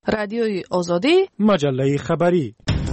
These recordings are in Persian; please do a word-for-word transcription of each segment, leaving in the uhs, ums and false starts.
رادیوی آزادی، مجله خبری.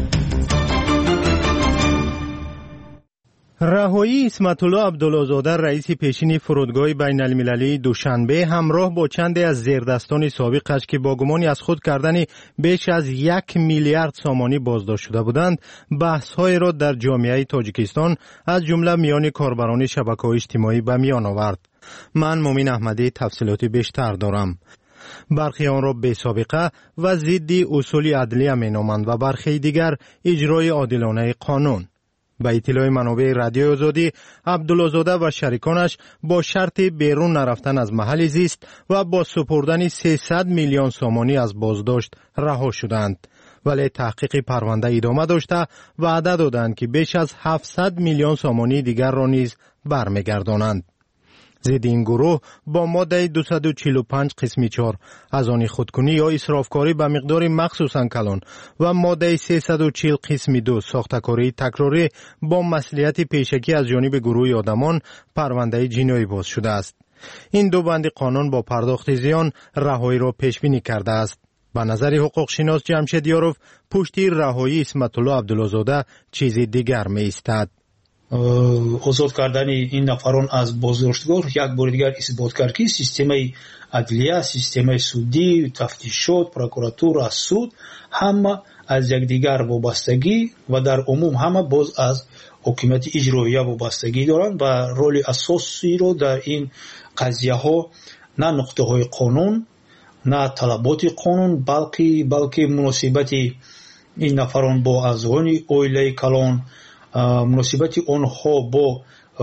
رهایی اسمت الله عبدالله‌زاده رئیس پیشین فرودگاه بین المللی دوشنبه همراه با چندی از زیردستان سابقش که با گمانی از خود کردن بیش از یک میلیارد سامانی بازداشت شده بودند بحث‌های را در جامعه تاجیکستان از جمله میان کاربران شبکه‌های اجتماعی به میان آورد. من مومن احمدی تفصیلاتی بیشتر دارم. برخی آن را بی سابقه و ضد اصول عدلیه مینامند و برخی دیگر اجرای عادلانه قانون. به اطلاع منابع رادیو آزادی، عبدالله‌زاده و شریکانش با شرط بیرون نرفتن از محل زیست و با سپردن سیصد میلیون سامانی از بازداشت رها شدند. ولی تحقیق پرونده ادامه داشته وعده دادند که بیش از هفتصد میلیون سامانی دیگر را نیز برمیگردانند. ضد این گروه با ماده دویست و چهل و پنج قسم چهار از آن خودکنی یا اسرافکاری به مقدار مخصوصاً کلان و ماده سیصد و چهل قسم دو ساختکاری تکراری با مصلحت پیشکی از جانب گروه آدمان پرونده جنایی باز شده است. این دو بند قانون با پرداخت زیان رهایی را پیش بینی کرده است. به نظر حقوق شناس جمشید یاروف پشتی رهایی اسمت الله عبدالله‌زاده چیز دیگر می ایستد. آزاد کردن این نفران از بازداشتگاه یک بار دیگر اثبات کرد که سیستم عدلیه، سیستم سودی، تفتیشات، پروکراتور، سود همه از یکدیگر وابستگی و در عموم همه باز از حکومت اجرایی وابستگی دارند و رول اساسی رو در این قضیه ها نه نقطه های قانون نه طلبات قانون بلکه بلکه مناسبت این نفران با اعضای عائله کلان، مناسبت آنها با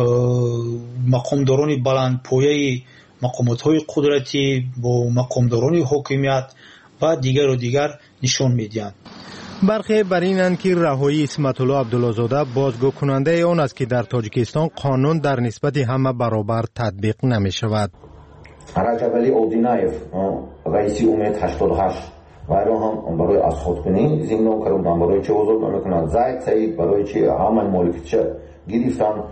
مقامداران بلندپایه مقامات‌های قدرتی، با مقامداران حکومت و دیگر و دیگر نشان می‌دهند. برخی بر اینند که رهایی اسمت الله عبدالله‌زاده بازگو کننده آن است که در تاجیکستان قانون در نسبت همه برابر تطبیق نمی‌شود. رجب علی اودینایف رئیس امید هشتاد و هشت وایرو هم برای از خودکنی زندان کردن، برای چه آزاد نمیکنند. زید سعید برای چه همه مالکیت گرفتن،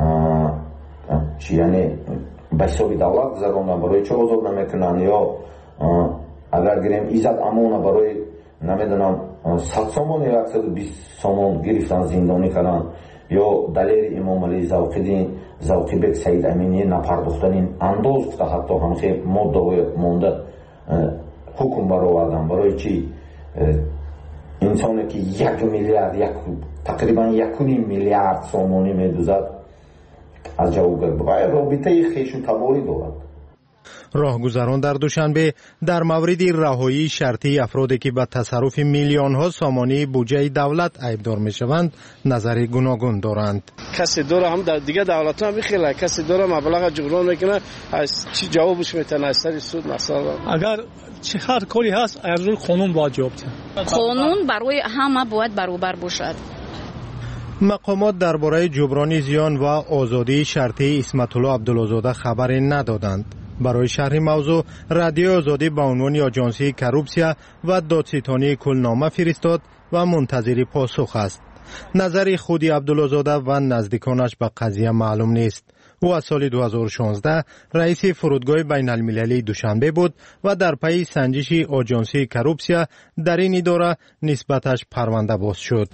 چی یعنی به حساب دولت گذراندن، برای چه آزاد نمیکنند. یا اگر گریم ایزد امون برای نمیدونم صد سامان یا صد و بیست سامان گرفتن زندانی کردن. یا دلیل امام علی ذوقیدین ذوقی بک سعید امینی نپرداختن انداز که حتی همخی مدعای مونده حکم برآوردن. برای چی انسانی که یک میلیارد یک تقریبا یک میلیارد سامانی میدوزد از جواب باید رابطه خویش و تباری دارد. راهگذران در دوشنبه در مورد رهایی شرطی افرادی که به تصرف میلیون ها سامانی بودجه دولت عیبدار میشوند نظر گوناگون دارند. کسی داره هم در دیگه دولت هم میخیله، کسی داره مبلغ جبران میکنه، از چی جوابش میتونه از سر سود مثلا. اگر چه هر کاری هست از روی قانون باید جواب بده. قانون برای همه باید برابر باشد. مقامات درباره جبران زیان و آزادی شرطی اسمت الله عبدالله‌زاده خبری ندادند. برای شرح موضوع رادیو آزادی به عنوان آژانسی کروپسیا و دادستانی کلنامه فرستاد و منتظر پاسخ است. نظر خودی عبدالله‌زاده و نزدیکانش به قضیه معلوم نیست. او از سال دو هزار و شانزده رئیس فرودگاه بین المللی دوشنبه بود و در پی سنجش آژانسی کروپسیا در این اداره نسبتش پرونده باز شد.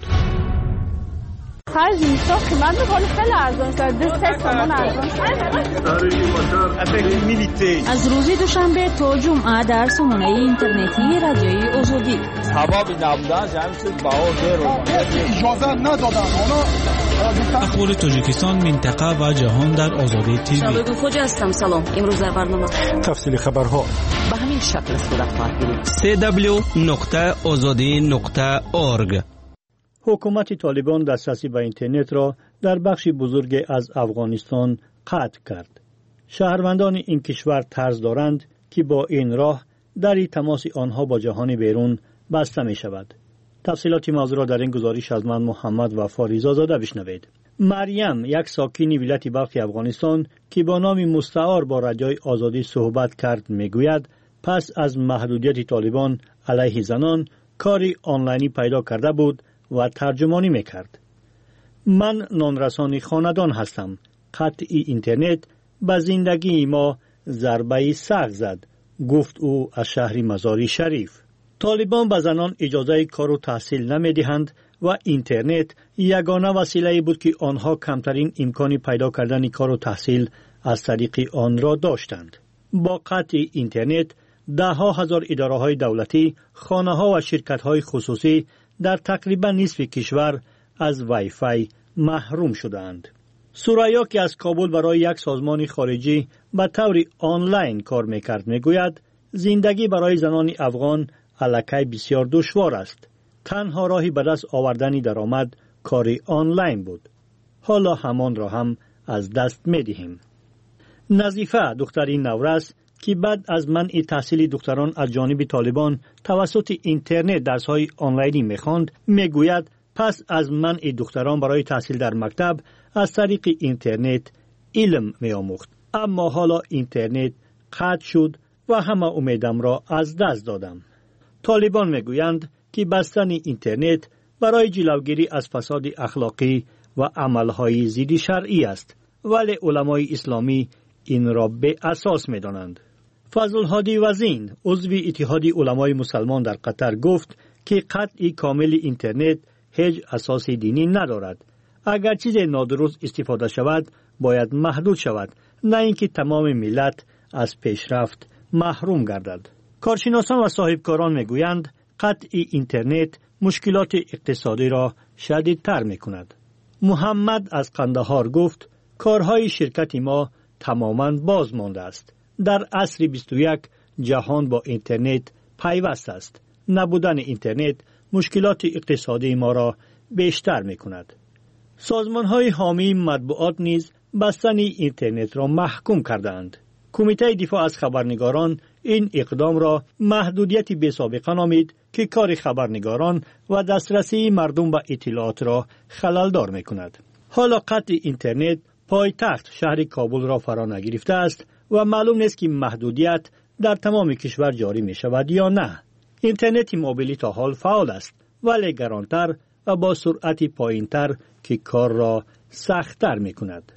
هر جنسا قیمت بخواد خیلی ارزان شد. دو سه سامان ارزان شد. از روز دوشنبه تا جمعه در سامانه اینترنتی رادیوی آزادی سبب نبودن جمع شد بها رو اجازه ندادن. اخبار تاجیکستان، منطقه و جهان در آزادی تیوی. شبگو خوجا هستم. سلام. امروز در برنامه تفصیل خبرها به همین شکل صورت خواهد گرفت. دبلیو دبلیو دبلیو نقطه آزادی نقطه اورگ. حکومت طالبان دسترسی به اینترنت را در بخشی بزرگ از افغانستان قطع کرد. شهروندان این کشور طرز دارند که با این راه دری تماس آنها با جهان بیرون بسته می شود. تفصیلات موضوع را در این گزارش از من محمد و فاریزا زاده بشنوید. مریم، یک ساکن ولایت بلخ افغانستان که با نام مستعار با رادیوی آزادی صحبت کرد، میگوید پس از محدودیت طالبان علیه زنان کاری آنلاینی پیدا کرده بود و ترجمانی میکرد. من نانرسانی خاندان هستم. قطع اینترنت به زندگی ما ضربه سخت زد، گفت او از شهر مزاری شریف. طالبان به زنان اجازه کار و تحصیل نمیدهند و اینترنت یگانه وسیله‌ای بود که آنها کمترین امکانی پیدا کردن کار و تحصیل از طریق آن را داشتند. با قطع اینترنت ده ها هزار اداره های دولتی، خانه ها و شرکت های خصوصی در تقریبا نصف کشور از وای فای محروم شدند. سوریا که از کابل برای یک سازمان خارجی به طور آنلاین کار میکرد میگوید زندگی برای زنان افغان الکی بسیار دشوار است. تنها راهی به دست آوردن درآمد کار آنلاین بود. حالا همان را هم از دست میدهیم. نظیفه دختری نورس که بعد از منع تحصیل دختران از جانب طالبان توسط اینترنت درس‌های آنلاینی می‌خواند میگوید پس از منع دختران برای تحصیل در مکتب از طریق اینترنت علم می‌آموخت، اما حالا اینترنت قطع شد و همه امیدم را از دست دادم. طالبان میگویند که بستن اینترنت برای جلوگیری از فساد اخلاقی و عملهای ضد شرعی است، ولی علمای اسلامی این را به اساس می‌دانند. فضل هادی وزین عضو اتحاد علمای مسلمان در قطر گفت که قطع کامل اینترنت هیچ اساس دینی ندارد. اگر چیز نادرست استفاده شود باید محدود شود، نه اینکه تمام ملت از پیشرفت محروم گردد. کارشناسان و صاحبکاران میگویند قطع اینترنت مشکلات اقتصادی را شدیدتر میکند. محمد از قندهار گفت کارهای شرکت ما تماما باز مانده است. در عصر بیست و یک جهان با اینترنت پیوست است. نبودن اینترنت مشکلات اقتصادی ما را بیشتر میکند. سازمان‌های حامی مطبوعات نیز بستن اینترنت را محکوم کردند. کمیته دفاع از خبرنگاران این اقدام را محدودیت بی‌سابقه نامید که کار خبرنگاران و دسترسی مردم به اطلاعات را خللدار میکند. حالا قطع اینترنت پایتخت شهر کابل را فرا نگرفته است و معلوم نیست که محدودیت در تمام کشور جاری می شود یا نه. اینترنت موبیلی تا حال فعال است ولی گرانتر و با سرعت پایینتر که کار را سخت‌تر می کند.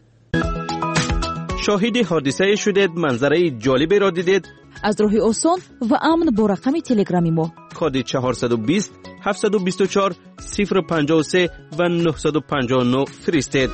شاهد حادثه شدید، منظره جالبی را دیدید؟ از راه آسان و امن با رقم تلگرامی ما کد چهارصد و بیست هفتصد و بیست و چهار صفر پنجاه و سه و نهصد و پنجاه و نه فرستید.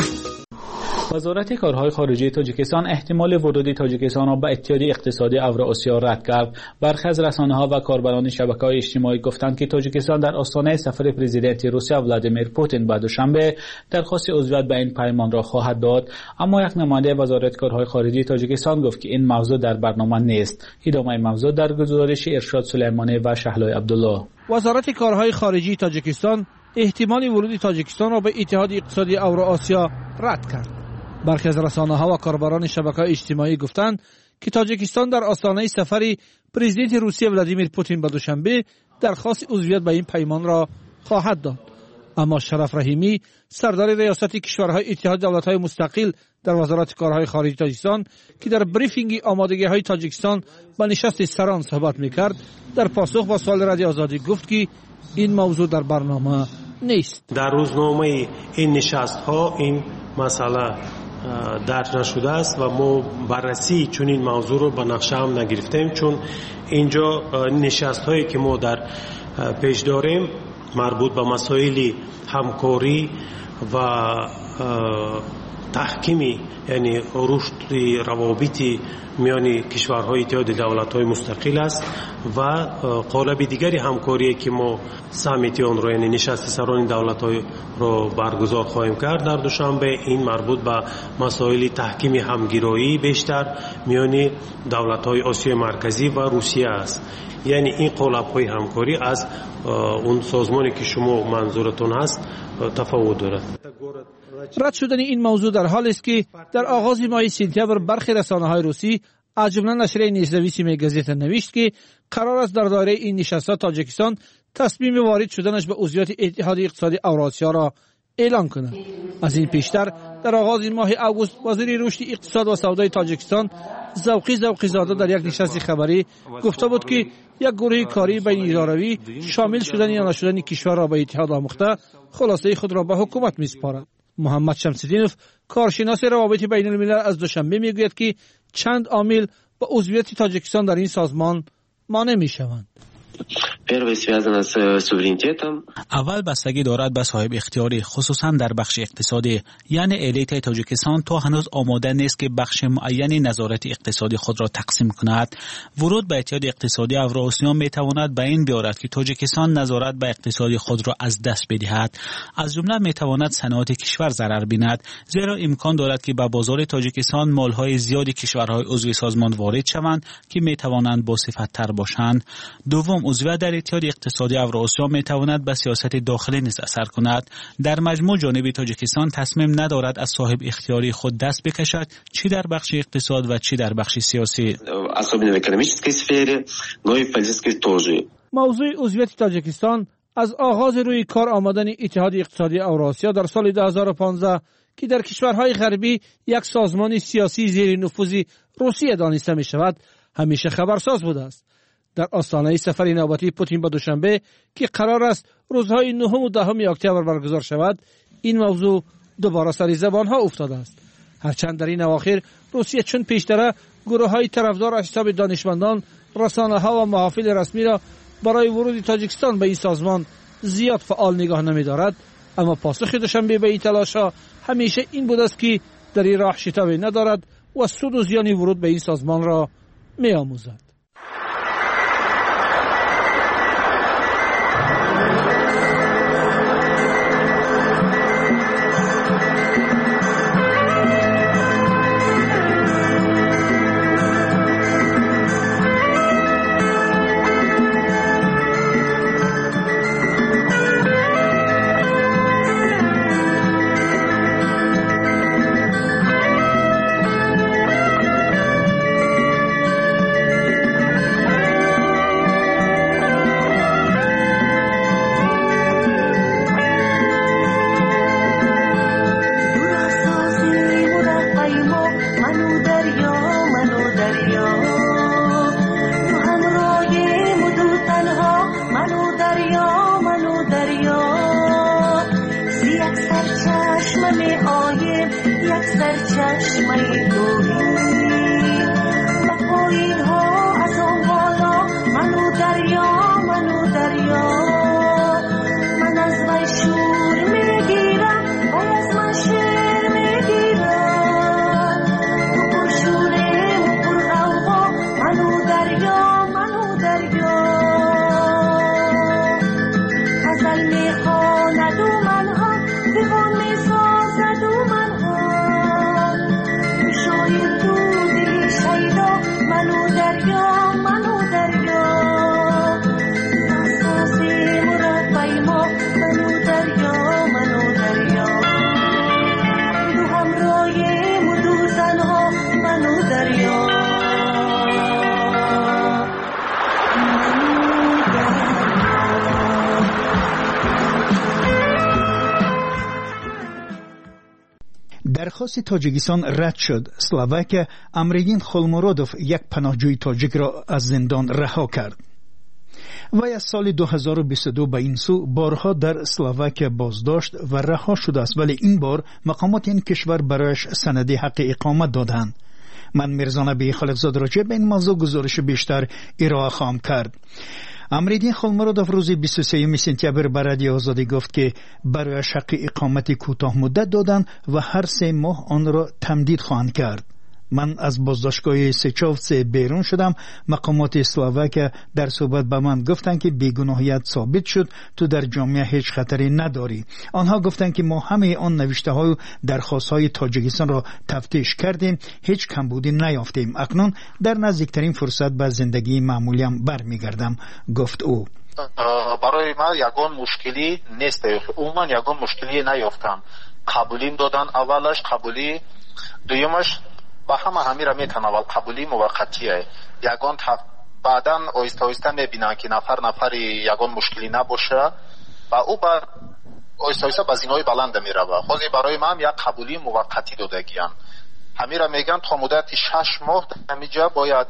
وزارت کارهای خارجه تاجیکستان احتمال ورود تاجیکستان را به اتحاد اقتصادی اوراسیا رد کرد. برخی از رسانه‌ها و کاربران شبکه‌های اجتماعی گفتند که تاجیکستان در آستانه سفر پرزیدنت روسیه ولادیمیر پوتین به دوشنبه درخواست عضویت به این پیمان را خواهد داد، اما یک نماینده وزارت کارهای خارجه تاجیکستان گفت که این موضوع در برنامه نیست. ادامه موضوع در گزارش ارشاد سلیمانی و شهلای عبدالله. وزارت کارهای خارجه تاجیکستان احتمال ورود تاجیکستان را به اتحاد اقتصادی اوراسیا رد کرد. برخی از رسانه‌ها و کاربران شبکه‌های اجتماعی گفتند که تاجیکستان در آستانه سفر پرزیدنت روسیه ولادیمیر پوتین به دوشنبه درخواست عضویت به این پیمان را خواهد داد. اما شرف رحیمی سردار ریاست کشورهای اتحاد دولت‌های مستقل در وزارت کارهای خارجه تاجیکستان که در بریفینگ آمادگی‌های تاجیکستان به نشست سران صحبت می‌کرد، در پاسخ به سوال رادیو آزادی گفت که این موضوع در برنامه نیست. در روزنامه این نشست‌ها این مسئله درج نشده است و ما بررسی چون این موضوع رو به نقشه هم نگرفتیم، چون اینجا نشست هایی که ما در پیش داریم مربوط به مسائل همکاری و تحکیمی، یعنی رشد روابط میان کشورهای اتحاد دولت‌های مستقل است و قالب دیگری همکاری که ما سامیت آن رو، یعنی نشست سران دولت‌های رو برگزار خواهیم کرد در دوشنبه، این مربوط به مسائل تحکیم همگرایی بیشتر میان دولت‌های آسیای مرکزی و روسیه است. یعنی این قالب‌های همکاری از اون سازمانی که شما منظورتون هست تفاوت دارد. رد شدن این موضوع در حال است که در آغاز ماه سپتامبر برخی رسانه‌های روسی از جمله نشریه نیزنویس میگزیت نوشت که قرار است در دایره این نشست‌ها تاجیکستان تصمیم وارد شدنش به عضویت اتحاد اقتصادی اوراسیا را اعلان کند. از این پیشتر در آغاز ماه اوگوست وزیر رشد اقتصاد و سودای تاجیکستان ذوقی ذوقی زاده در یک نشست خبری گفته بود که یک گروه کاری بین اداروی شامل شدن یا نشدن کشور را به اتحاد آموخته خلاصه خود را به حکومت میسپارد. محمد شمس‌الدینوف کارشناس روابط بین الملل از دوشنبه میگوید که چند عامل با عضویت تاجیکستان در این سازمان مانع میشوند. Первое связано с суверенитетом. اول بستگی دارد به صاحب اختیاری، خصوصا در بخش اقتصادی. یعنی الیت تاجیکستان تا هنوز آماده نیست که بخش معینی نظارت اقتصادی خود را تقسیم کند. ورود به اتحاد اقتصادی اوراسیا می تواند به این بیارد که تاجیکستان نظارت به اقتصادی خود را از دست بدهد. از جمله می تواند صنعت کشور ضرر بیند، زیرا امکان دارد که به بازار تاجیکستان مالهای زیادی کشورهای عضو سازمان وارد شوند که می توانند با صفت تر باشند. دوم، عضویت در اتحاد اقتصادی اوراسیا می تواند به سیاست داخلی نیز اثر کند. در مجموع جانب تاجیکستان تصمیم ندارد از صاحب اختیاری خود دست بکشد، چی در بخش اقتصاد و چی در بخش سیاسی. موضوع عضویت تاجیکستان از آغاز روی کار آمدن اتحاد اقتصادی اوراسیا در سال دو هزار و پانزده که در کشورهای غربی یک سازمان سیاسی زیر نفوذ روسیه دانسته می شود همیشه خبرساز بوده است. در آستانه سفر نوبتی پوتین به دوشنبه که قرار است روزهای نهم و دهم اکتبر برگزار شود، این موضوع دوباره سر زبانها افتاده است. هرچند در این اواخر روسیه چون پیشتر گروه‌های طرفدار از حساب دانشمندان، رسانه‌ها و محافل رسمی را برای ورود تاجیکستان به این سازمان زیاد فعال نگاه نمی‌دارد، اما پاسخ دوشنبه به این تلاش‌ها همیشه این بود است که در این راه شتابی ندارد و سود و زیان ورود به این سازمان را می‌آموزد. درخواست تاجیکستان رد شد. اسلواکیا امرگین خولمورودوف یک پناهجوی تاجیک را از زندان رها کرد. وی از سال دو هزار و بیست و دو به این سو بارها در اسلواکیا بازداشت و رها شده است، ولی این بار مقامات این کشور برایش سند حق اقامت دادند. من میرزا نبی خالقزاد راجع به این موضوع گزارش بیشتر ارائه خواهم کرد. امرالدین خولمورودوف روز بیست و سوم سپتامبر به رادیو آزادی گفت که برایش حق اقامت کوتاه مدت دادند و هر سه ماه آن را تمدید خواهند کرد. من از بازداشتگاه سچووڅ بیرون شدم. مقامات اسلواکیا در صحبت به من گفتند که بیگناهیت ثابت شد، تو در جامعه هیچ خطری نداری. آنها گفتند که ما همه آن نوشته های و درخواست های تاجیکستان را تفتیش کردیم، هیچ کمبودی نیافتیم. اکنون در نزدیکترین فرصت به زندگی معمولیم برمیگردم، گفت او. برای ما یگان مشکلی نیست، عموما یگان مشکلی نیافتم. قبولیم دادن، اولش قبولی، دویمش با همه همی را میتناول. قبولی موقتیه. یگان بعدا آیسته آیسته میبینن که نفر نفر یگان مشکلی نباشه و او با آیسته آیسته به زینای بلند میره. خود برای من یک قبولی موقتی دادگیان. همی را میگن تا مدت شش ماه همیجا باید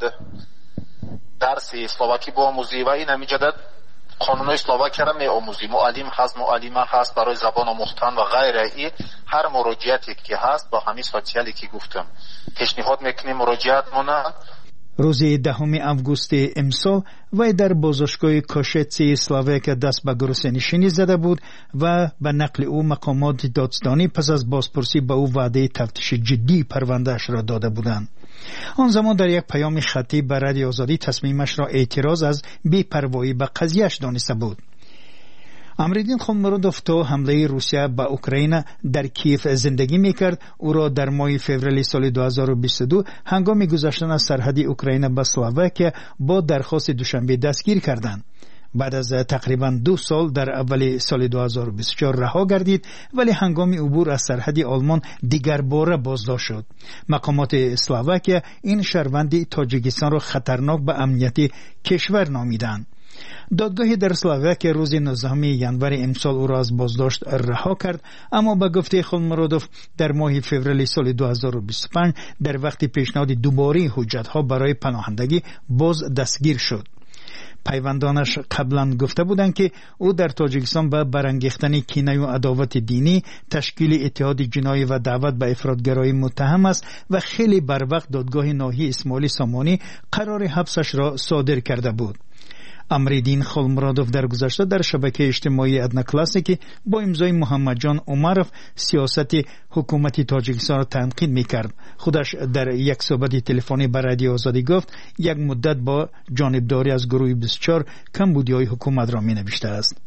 درس اسلواکی بیاموزی و این همیجا قانون اسلواکی را میآموزی. معلم هست، معلمه هست برای زبان آموختن و غیره. ای هر مراجعتی که هست با همین سوسیالی که گفتم پیشنهاد میکنیم مراجعت مونه. روز دهم آگوست امسال وی در بازداشتگاه کاشتسی اسلواکیا دست به گروسه‌نشینی زده بود و به نقل او مقامات دادستانی پس از بازپرسی به او وعده تفتیش جدی پرونده‌اش را داده بودند. آن زمان در یک پیام خطی به رادیو آزادی تصمیمش را اعتراض از بی‌پروایی به قضیه‌اش دانسته بود. امریدین خولمرودوف تا حمله روسیه به اوکراین در کیف زندگی میکرد. او را در ماه فوریه سال دو هزار و بیست و دو هنگام گذشتن از سرحد اوکراین به اسلواکیا با درخواست دوشنبه دستگیر کردند. بعد از تقریبا دو سال در اول سال دو هزار و بیست و چهار رها گردید، ولی هنگام عبور از سرحد آلمان دیگر باره بازداشت شد. مقامات اسلواکیا این شهروند تاجیکستان را خطرناک به امنیت کشور نامیدند. دادگاه در اسلواکیا روز نوزدهم ژانویه امسال او را از بازداشت رها کرد، اما به گفته خولمرودوف در ماه فوریه سال دو هزار و بیست و پنج در وقت پیشنهاد دوباره حجت‌ها برای پناهندگی باز دستگیر شد. پیوندانش قبلا گفته بودند که او در تاجیکستان به برانگیختن کینه و عداوت دینی، تشکیل اتحاد جنایی و دعوت به افراطگرایی متهم است و خیلی بر وقت دادگاه ناحیه اسماعیل سامانی قرار حبسش را صادر کرده بود. امریدین خولمرودوف در گذشته در شبکه اجتماعی ادنا کلاسیکی با امضای محمد جان عمرف سیاست حکومت تاجیکستان را تنقید میکرد. خودش در یک صحبت تلفنی با رادیو آزادی گفت یک مدت با جانبداری از گروه بیست و چهار کمبودی‌های حکومت را مینوشته است.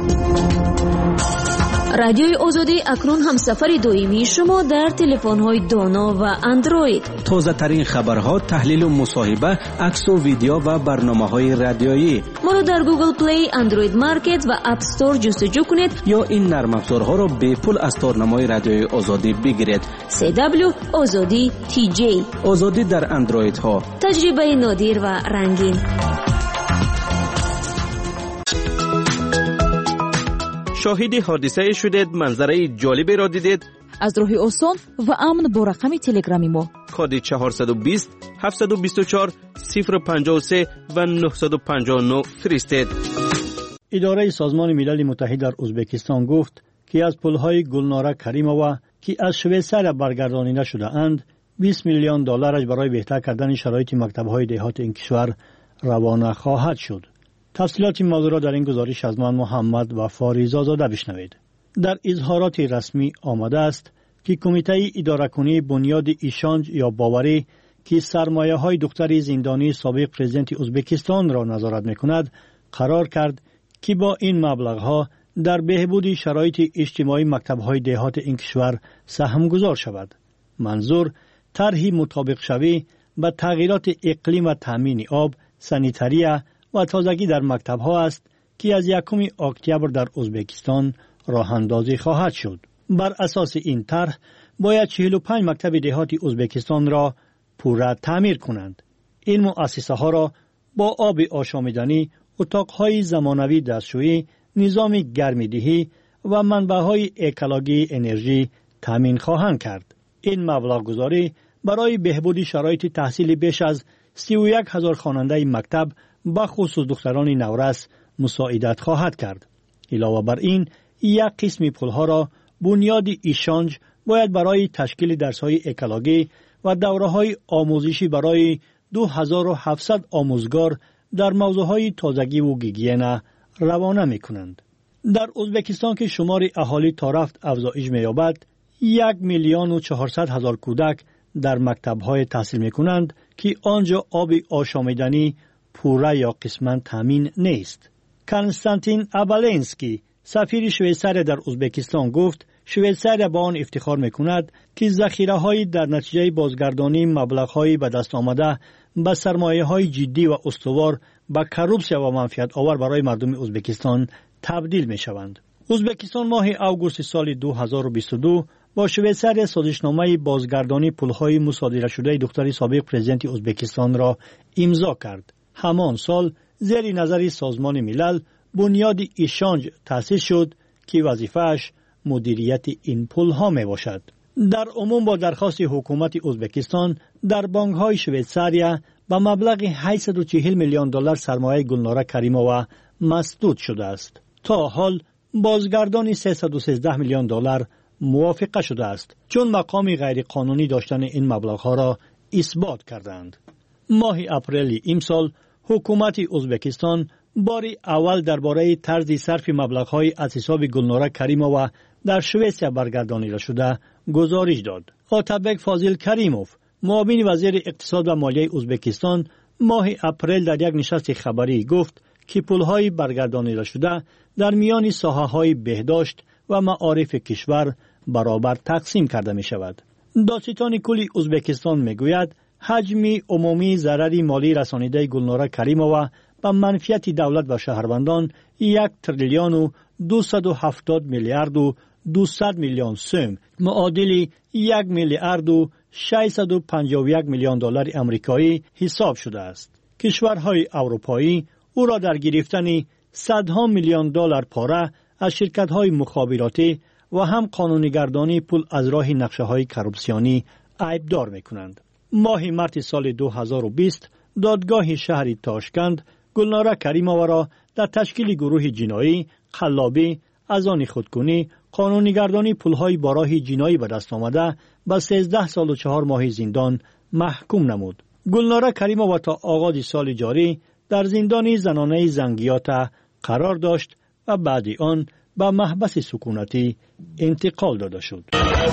رادیوی آزادی اکنون هم سفر دویمی شما در تلفن‌های دانا و اندروید. تازه ترین خبرها، تحلیل و مصاحبه، عکس و ویدیو و برنامه‌های رادیویی. ما را در گوگل پلی، اندروید مارکت و اپ استور جستجو کنید یا این نرم افزارها را به پول از تارنمای رادیوی آزادی بگیرید. سی دبلیو آزادی تی جی. آزادی در اندروید ها. تجربه نادر و رنگین. شاهد حادثه شدید، منظره جالبی را دیدید؟ از راه آسان و امن با رقم تلگرامی ما کد چهارصد و بیست هفتصد و بیست و چهار صفر پنجاه و سه و نهصد و پنجاه و نه فرستید. اداره سازمان ملل متحد در ازبکستان گفت که از پل‌های گلناره کریمووا که از شویسریا برگردانیده شده اند بیست میلیون دلارش برای بهتر کردن شرایط مکتب‌های دهات این کشور روانه خواهد شد. تفصیلات این موضوع را در این گزارش از من محمد و فاریزا زاده بشنوید. در اظهارات رسمی آمده است که کمیته اداره کنی بنیاد ایشانج یا باوری که سرمایه های دختر زندانی سابق پرزیدنت ازبکستان را نظارت میکند قرار کرد که با این مبلغ ها در بهبود شرایط اجتماعی مکتب های دهات این کشور سهم گذار شود. منظور طرحی مطابق شوی به تغییرات اقلیم و تامین آب، سانیتاریه و تازگی در مکتب ها است که از یکم اکتبر در ازبکستان راه اندازی خواهد شد. بر اساس این طرح باید چهل و پنج مکتب دهاتی ازبکستان را پوره تعمیر کنند. این مؤسسه ها را با آب آشامیدنی، اتاقهای زمانوی دستشویی، نظام گرمیدهی و منبعهای اکولوژی انرژی تامین خواهند کرد. این مبلغ گذاری برای بهبود شرایط تحصیل بیش از سی و یک هزار خواننده مکتب به خصوص دختران نورس مساعدت خواهد کرد. علاوه بر این، یک قسم پولها را بنیاد ایشانج باید برای تشکیل درس‌های اکولوژی و دوره‌های آموزشی برای دو هزار و هفتصد آموزگار در موضوعهای تازگی و گیگینه روانه می‌کنند. در ازبکستان که شمار اهالی تا رفت افزایش می‌یابد، یک میلیون و چهارصد هزار کودک در مکتب‌های تحصیل می‌کنند که آنجا آب آشامیدنی پوره یا قسماً تامین نیست. کنستانتین ابالنسکی سفیر شویسریا در ازبکستان گفت شویسریا با آن افتخار می‌کند که ذخیره‌های در نتیجه بازگردانی مبلغ‌های به دست آمده به سرمایه‌های جدی و استوار به کروپسیا و منفعت آور برای مردم ازبکستان تبدیل می‌شوند. ازبکستان ماه آگوست سال دو هزار و بیست و دو با شویسریا سازشنامه بازگردانی پول‌های مصادره شده دختر سابق پرزیدنت ازبکستان را امضا کرد. همان سال زیر نظر سازمان ملل بنیاد ایشانج تأسیس شد که وظیفه‌اش مدیریت این پول‌ها میباشد. در عموم با درخواست حکومت ازبکستان در بانک‌های شویسریا به مبلغ هشتصد و چهل میلیون دلار سرمایه گلناره کریمووا مسدود شده است. تا حال بازگردانی سیصد و سیزده میلیون دلار موافقه شده است چون مقام غیر قانونی داشتن این مبلغ‌ها را اثبات کردند. ماه اپریل امسال حکومت ازبکستان باری اول درباره طرز صرف مبلغ‌های از حساب گلناره کریمووا در شوئیسریا برگردانیده شده گزارش داد. آتابک فاضل کریموف، معاون وزیر اقتصاد و مالیه ازبکستان، ماه اپریل در یک نشست خبری گفت که پول‌های برگردانیده شده در میان ساحه‌های بهداشت و معارف کشور برابر تقسیم کرده می شود. دادستان کلی ازبکستان می گوید حجم عمومی ضرر مالی رسانیده گلناره کریمووا به منفعت دولت و شهروندان یک تریلیون و دویست و هفتاد میلیارد و دویست میلیون سوم معادل یک میلیارد و ششصد و پنجاه و یک میلیون دلار آمریکایی حساب شده است. کشورهای اروپایی او را در گرفتن صدها میلیون دلار پاره از شرکت‌های مخابراتی و هم قانونیگردانی پول از راه نقشه‌های کورپسیونی عیبدار می‌کنند. ماه مارس سال دو هزار و بیست دادگاه شهر تاشکند گلناره کریمووا را در تشکیل گروه جنایی، قلابی، از آن خودکنی، قانونیگردانی پول‌های با راه جنایی به دست آمده به سیزده سال و چهار ماه زندان محکوم نمود. گلناره کریمووا تا آغاز سال جاری در زندان زنانه زنگیاتا قرار داشت و بعد آن به محبس سکونتی انتقال داده شد.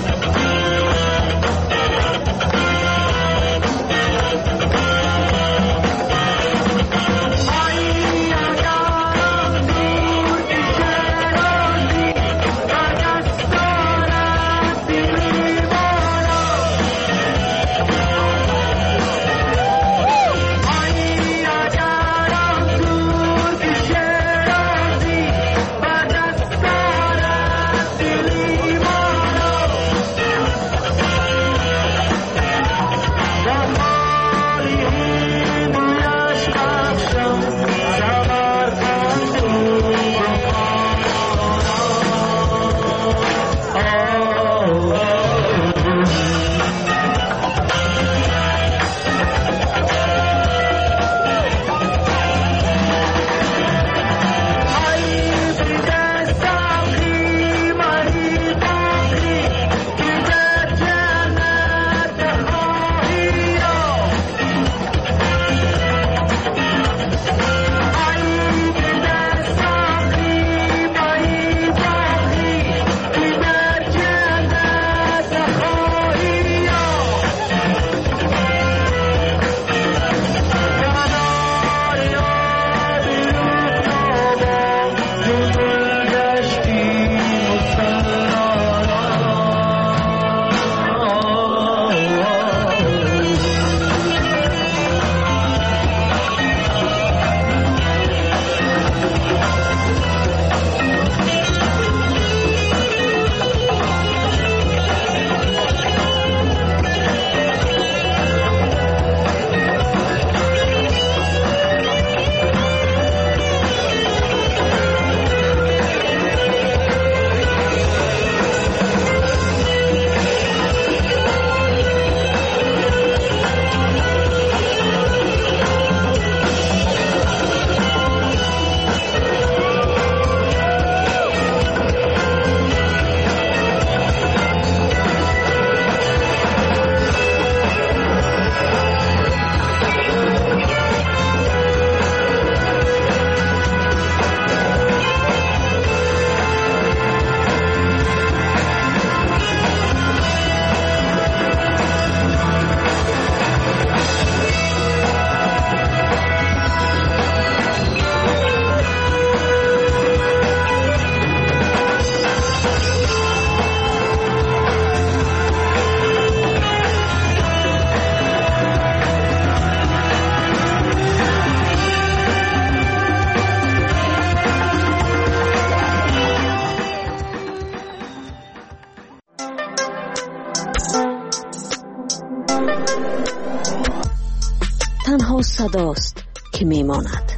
تنها صداست که میماند.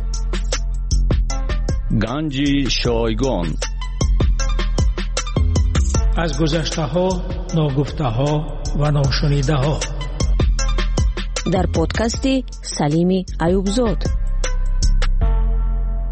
گنج شایگان از گذشته ها، ناگفته ها و ناشنیده ها در پادکست سلیم ایوبزاد.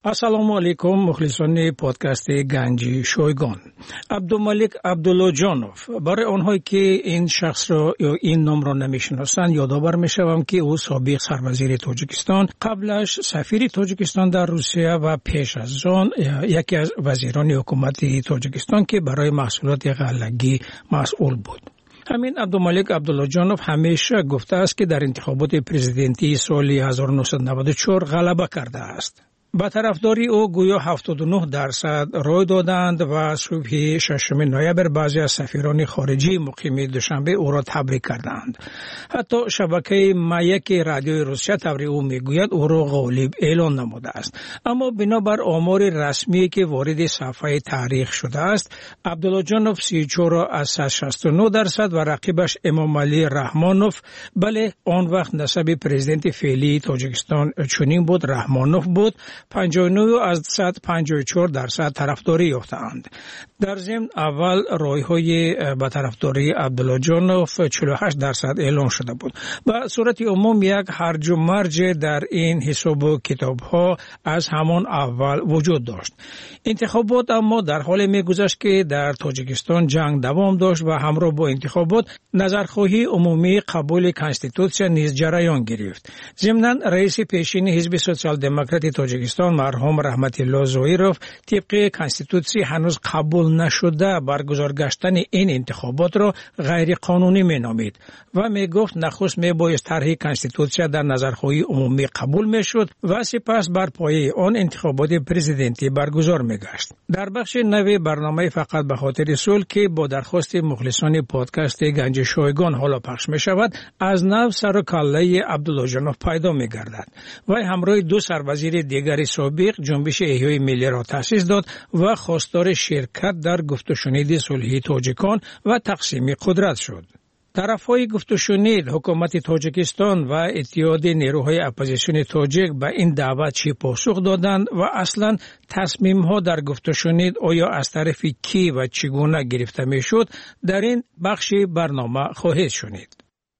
السلام علیکم مخلصان پادکست گنج شایگان. عبدالملک عبداللهجانوف، برای آنهایی که این شخص را یا این نام را نمیشناسند یادآور میشوم که او سابق سروزیر تاجیکستان، قبلش سفیر تاجیکستان در روسیه و پیش از آن یکی از وزیران حکومت تاجیکستان که برای محصولات غله‌ای مسئول بود. همین عبدالملک عبداللهجانوف همیشه گفته است که در انتخابات پرزیدنتی سال هزار و نهصد و نود و چهار غلبه کرده است. با طرفداری او گویا هفتاد و نه درصد رای دادند و صبح ششم نوامبر بعضی از سفیران خارجی مقیم دوشنبه او را تبریک کردند. حتی شبکه مایک رادیوی روسیه تبریک او میگوید او را غالب اعلان نموده است. اما بنابر آمار رسمی که وارد صفحه تاریخ شده است، عبداللهجانوف سی و چهار از صد و شصت و نه درصد و رقیبش امامعلی رحمانوف، بله آن وقت نسب پرزیدنت فعلی تاجیکستان چنین بود، رحمانوف بود، پنجاه و نه از صد و پنجاه و چهار درصد طرفداری یافتند. در ضمن اول رای‌های با طرفداری عبداللهجانوف چهل و هشت درصد اعلان شده بود. به صورت عموم یک هرج و مرج در این حساب و کتاب‌ها از همان اول وجود داشت. انتخابات اما در حال می‌گذشت که در تاجیکستان جنگ دوام داشت و همراه با انتخابات نظرخواهی عمومی قبول کنستیتوسیون نیز جریان گرفت. ضمناً رئیس پیشین حزب سوسیال دموکرات تاجیکستان مرحوم رحمت الله زویروف طبق کنستیتوسی هنوز قبول نشده برگزار گشتن این انتخابات را غیر قانونی می نامید و می گفت نخست می بایست طرح کنستیتوسی در نظرخواهی عمومی قبول می شد و سپس بر پایه آن انتخابات پرزیدنتی برگزار می گشت. در بخش نوی برنامه فقط به خاطر صلح که با درخواست مخلصان پادکست گنج شایگان حالا پخش می شود، از نو سر و کله عبداللهجانوف پیدا می گردد و همراه دو سروزیر دیگر سابق جنبش احیای ملی را تأسیس داد و خواستار شرکت در گفت و شنید صلحی تاجیکان و تقسیم قدرت شد. طرفهای گفت و شنید حکومت تاجیکستان و اتحاد نیروهای اپوزیسیون تاجیک به این دعوت چی پاسخ دادند و اصلا تصمیم ها در گفت و شنید آیا از طرف کی و چگونه گرفته می شد در این بخش برنامه خواهید شنید.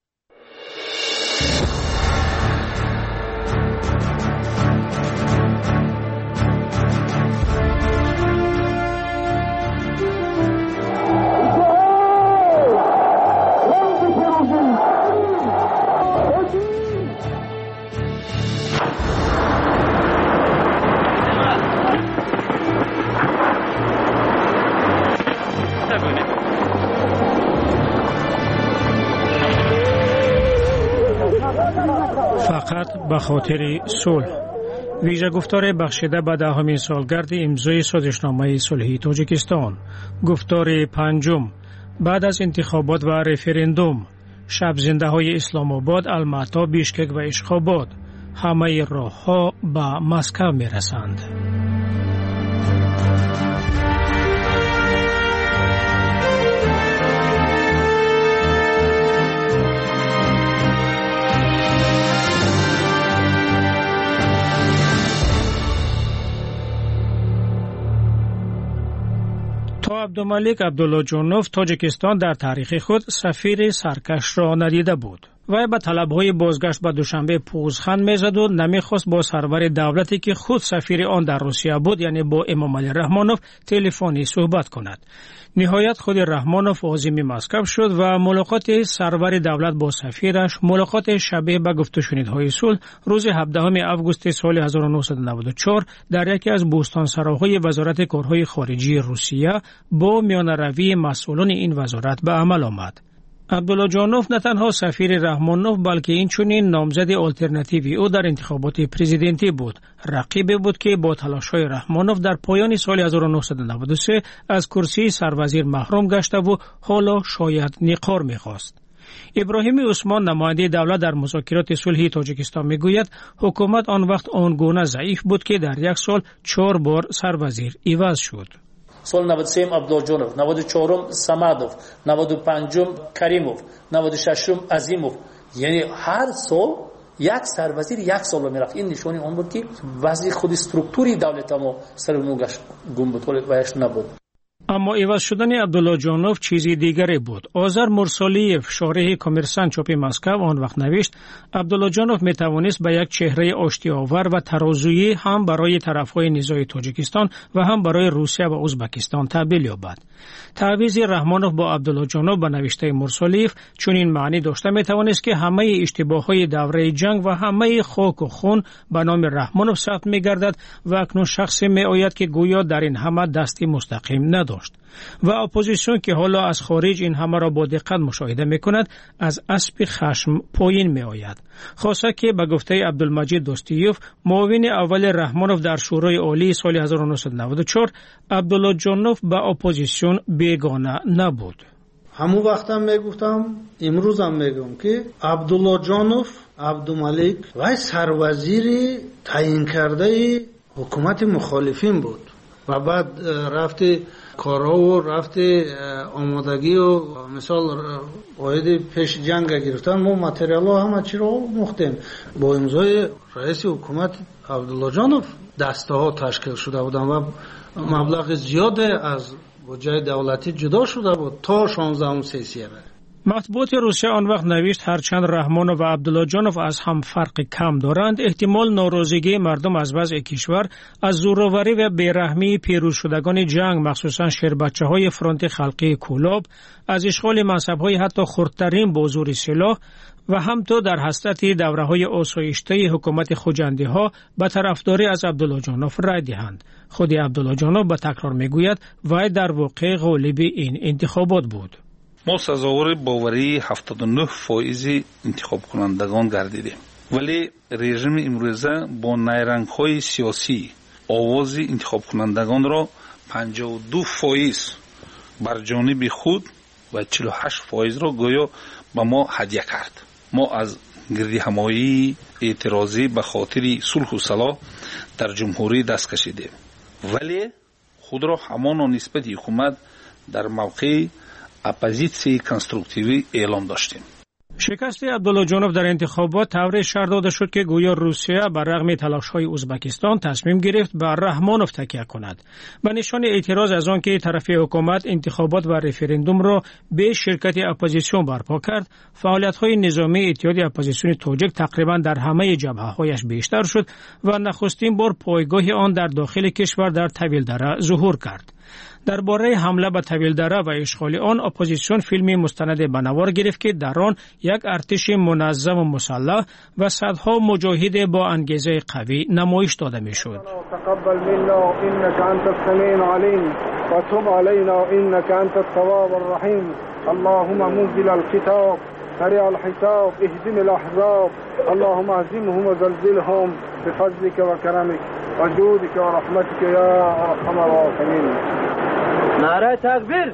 فقط به خاطر صلح. ویژه گفتار بخشیده به دهمین سالگرد امضای سازشنامه صلحی تاجیکستان. گفتار پنجم بعد از انتخابات و رفراندوم. شب زنده های اسلام آباد، الماتا، بیشکک و اشخاباد. همه راه ها به مسکو می رسند. تا عبدالملک عبداللهجانوف تاجیکستان در تاریخ خود سفیر سرکش را ندیده بود. وی به طلبهای بازگشت به دوشنبه پوزخند میزد و نمیخواست با سرور دولتی که خود سفیر آن در روسیه بود یعنی با امامعلی رحمانوف تلفنی صحبت کند. نهایت خود رحمانوف عازم مسکو شد و ملاقات سرور دولت با سفیرش، ملاقات شبیه به گفت و شنیدهای صلح، روز هفدهم آگوست سال هزار و نهصد و نود و چهار در یکی از بوستانسراهای وزارت کارهای خارجی روسیه با میانه‌روی مسئولان این وزارت به عمل آمد. عبداللهجانوف نه تنها سفیر رحمانوف بلکه این چنین نامزد آلترناتیوی او در انتخابات پرزیدنتی بود. رقیبی بود که با تلاش‌های رحمانوف در پایان سال هزار و نهصد و نود و سه از کرسی سروزیر محروم گشته و حالا شاید نقار می‌خواست. ابراهیم عثمان نماینده دولت در مذاکرات صلحی تاجیکستان میگوید حکومت آن وقت آنگونه ضعیف بود که در یک سال چهار بار سروزیر عوض شد. سال نود و سه عبدالجانوف، نود و چهار سمدوف، نود و پنج کریموف، نود و شش عظیموف، یعنی هر سال یک سروزیر یک سال میرفت. این نشانی اون بود که وضع خود استرکتوری دولت ما سر نوگش گم بود و اش نبود. اما عوض شدن عبدالله جانوف چیزی دیگری بود. آذر مرسالیف شارح کمرسانت چاپ مسکو آن وقت نوشت عبدالله جانوف می توانست به یک چهره آشتی‌آور و ترازویی هم برای طرفهای نزاع تاجیکستان و هم برای روسیه و ازبکستان تبدیل یابد. تعویض رحمانوف با عبدالله جانوف به نوشته مرسالیف چنین معنی داشته می توانست که همه اشتباههای دوره جنگ و همه خاک و خون به نام رحمانوف ثبت می گردد و اکنون شخصی می آید که گویا در این همه دستی مستقیم نداشت. و اپوزیسیون که حالا از خارج این همه را با دقت مشاهده می کند از اسب خشم پایین می آید. خاصه که به گفته عبدالمجید دوستیوف معاون اول رحمانوف در شورای عالی سال هزار و نهصد و نود و چهار عبدالله جانوف به اپوزیسیون بیگانه نبود. همون وقت هم میگفتم امروز هم میگم که عبدالله جانوف عبدالملک و سروزیر تعیین کرده حکومت مخالفین بود و بعد رفته کارها و رفته آمادگی و مثال واحد پیش جنگ گرفتن ما متریال ها همه چی رو مختیم با امضای رئیس حکومت عبدالله جانوف دسته ها تشکیل شده بودن و مبلغ زیاد از بودجه دولتی جدا شده بود تا شانزدهم سیسیه. مطبوعات روسیه آن وقت نوشت هرچند رحمانوف و عبدالله جانوف از هم فرق کم دارند، احتمال ناراضگی مردم از وضع کشور از زورآوری و بیرحمی پیروز شدگان جنگ مخصوصا شیربچه‌های فرانت خلقی کولاب از اشغال منصب‌های حتی خردترین با زور سلاح و همتا در حسرت دوره‌های آسایشته حکومت خوجندی‌ها به طرفداری از عبدالله جانوف رای دهند. خود عبدالله جانوف به تکرار میگوید وی در واقع غالب این انتخابات بود. ما سزاوار باوری هفتاد و نه فایز انتخاب کنندگان گردیدیم، ولی رژیم امروزه با نیرنگ‌های سیاسی آواز انتخاب کنندگان را پنجاه و دو فایز بر جانب خود و چهل و هشت فایز را گویا به ما هدیه کرد. ما از گردی همایی اعتراضی به خاطر صلح و صلاح در جمهوری دست کشیدیم، ولی خود را همان نسبت حکومت در موقع اپوزیسیون کنستروکتیوی اعلام داشتیم. شکست عبدالله جانوف در انتخابات طوری شرح داده شد که گویا روسیه بر رغم تلاش‌های ازبکستان تصمیم گرفت بر رحمانوف تکیه کند. به نشان اعتراض از آن که طرف حکومت انتخابات و رفراندوم را به شرکت اپوزیسیون برپا کرد، فعالیت‌های نظامی اتحاد اپوزیسیون تاجیک تقریبا در همه جبهه‌هایش بیشتر شد و نخستین بار پایگاه آن در داخل کشور در طویلدره ظهور کرد. درباره حمله به طویلدره و اشغال آن اپوزیسیون فیلمی مستند به نوار گرفت که در آن یک ارتش منظم و مسلح و صدها مجاهد با انگیزه قوی نمایش داده میشد. تقبل منا انك انت السميع العليم وتب علينا انك انت التواب الرحيم اللهم منزل الكتاب سريع الحساب اهزم الاحزاب اللهم اهزمهم وزلزلهم بفضلك وكرمك وجودك ورحمتك يا ارحم الراحمين. نعره تکبیر.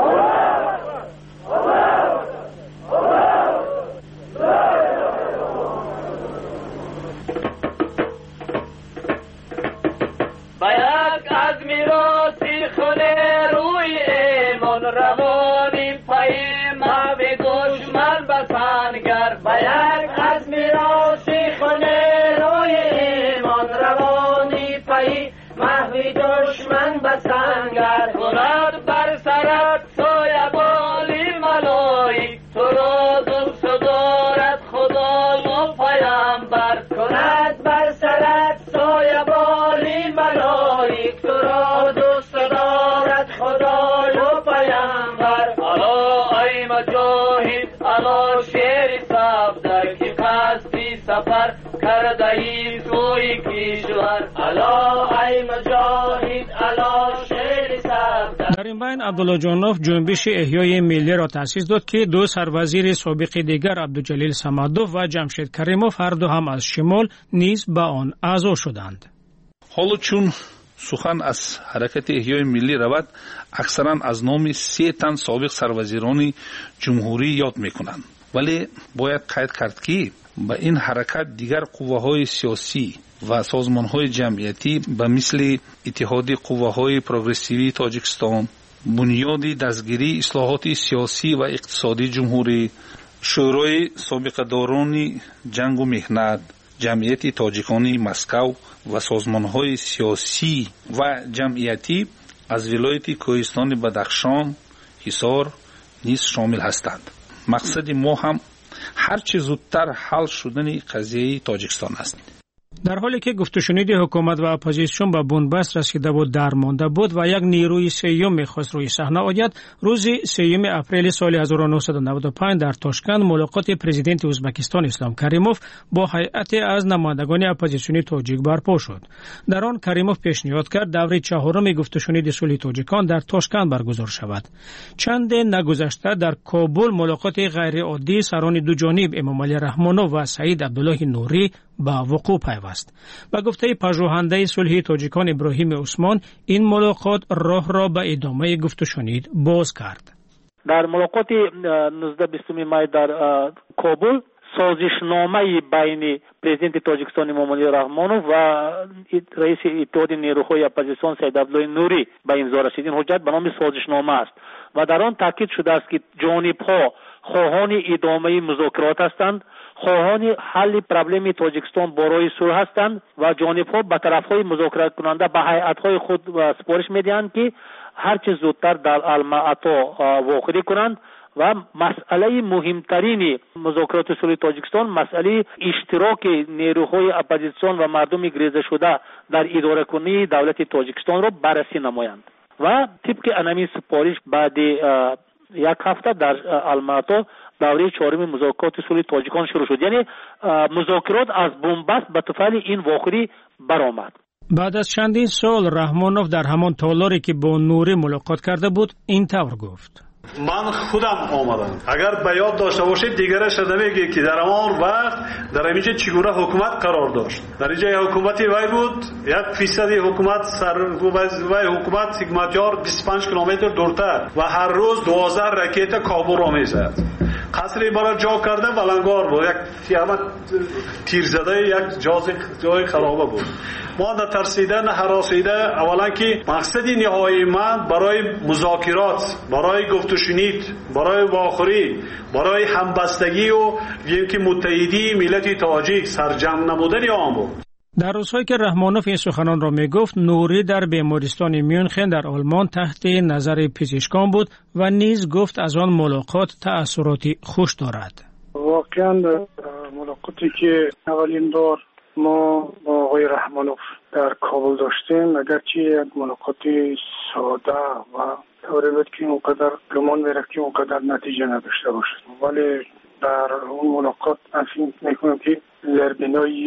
باید از میراثی خونه روی ایمان روانی پای ما به دشمن بسنگر. باید از میراثی خونه روی ایمان روانی پای ما به دشمن بسنگر. کناد بر سرت سایه بالی ملائک تو را دوست دارد خدا و پیامبر. کند بر سرت سایه بالی ملائک تو را دوست دارد خدا و پیامبر. الا ای مجاهد الا شیر صفدر که قصدی سفر کرده ای سوی کشور. الا ای مجاهد الا شیر صفدر. در این بین عبدالله جانوف جنبش احیای ملی را تأسیس داد که دو سروزیر سابق دیگر عبدالجلیل صمدوف و جمشید کریموف هر دو هم از شمال نیز به آن اعضا شدند. حالا چون سخن از حرکت احیای ملی رود، اکثرا از نام سه تن سابق سروزیران جمهوری یاد میکنند، ولی باید قید کرد که به این حرکت دیگر قوه‌های سیاسی و سازمان‌های جمعیتی به مثل اتحاد قوه‌های پروگرسیوی تاجیکستان، بنیاد دستگیری اصلاحات سیاسی و اقتصادی جمهوری، شورای سابقه‌داران جنگ و مهنت، جمعیت تاجیکانی مسکو و سازمان‌های سیاسی و جمعیتی از ولایت کوهستان بدخشان، حصار نیز شامل هستند. مقصد ما هم هر چه زودتر حل شدن قضیه تاجیکستان است. در حالی که گفت و شنید حکومت و اپوزیسیون به بنبست رسیده بود درمانده بود و یک نیروی سیوم میخواست روی صحنه آید، روز سیوم اپریل سال هزار و نهصد و نود و پنج در تاشکند ملاقات پرزیدنت ازبکستان اسلام کریموف با هیئت از نمایندگان اپوزیسیونی تاجیک برپا شد. در آن کریموف پیشنهاد کرد دوره چهارم گفت و شنید صلح تاجیکان در تاشکند برگزار شود. چند نگذشته در کابل ملاقات غیر عادی سران دو جانب امامعلی رحمانوف و سعید عبدالله نوری با وقوع پیوست. با گفته پژوهنده صلح تاجیکان ابراهیم عثمان، این ملاقات راه را به ادامه گفت و شنید باز کرد. در ملاقات نوزده بیست می در کابل سازشنامه بین پرزیدنت تاجیکستان امامعلی رحمانوف و رئیس اتحاد نیروهای اپوزیسیون سعید عبدالله نوری به امضا رسید. این حجت به نام سازشنامه است و در آن تاکید شده است که جانب‌ها خواهان ادامه مذاکرات هستند، خواهان حل پرابلم تاجیکستان برای صلح هستند و جانب‌ها به طرف‌های مذاکره کننده به هیئت‌های خود سپارش می‌دهند که هر چه زودتر در المعطا واقع کنند و مسئله مهمترین مذاکرات صلح تاجیکستان مسئله اشتراک نیروهای اپوزیسیون و مردم گریزه شده در اداره کنی دولت تاجیکستان را بررسی نمایند و طبق انمی سپارش بعد یک هفته در المعطا دوره چهارم مذاکرات صلح تاجیکان شروع شد. یعنی مذاکرات از بنبست به طفل این واقعی برآمد. بعد از چندین سال رحمانوف در همان تالاری که با نوری ملاقات کرده بود این طور گفت: من خودم آمدم. اگر به یاد داشته باشید دیگرش نمیگه که در همان وقت در اینجا چگونه حکومت قرار داشت. در اینجا حکومت وای بود، یک فیصد حکومت سر وای حکومت حکمتیار بیست و پنج کیلومتر دورتر و هر روز دوازده راکت کابل را میزد. قصری برای جا کرده بلنگار بود، یک تیامت تیر زده، یک جاز جای خرابه بود. ما نه ترسیده نه هراسیده. اولا که مقصد نهایی من برای مذاکرات، برای گفت و شنید، برای واخوری، برای همبستگی و اینکه متحدی ملت تاجیک سرجم نمودن آن بود. در روزهایی که رحمانوف این سخنان را می گفت، نوری در بیمارستان میونخن در آلمان تحت نظر پزشکان بود و نیز گفت از آن ملاقات تأثیراتی خوش دارد. واقعا ملاقاتی که اولین دور ما با آقای رحمانوف در کابل داشتیم، اگرچه یک ملاقات ساده و طوری بود که اونقدر گمان میرفت که اونقدر نتیجه نداشته باشد، ولی در اون ملاقات افین میکنم که لربینای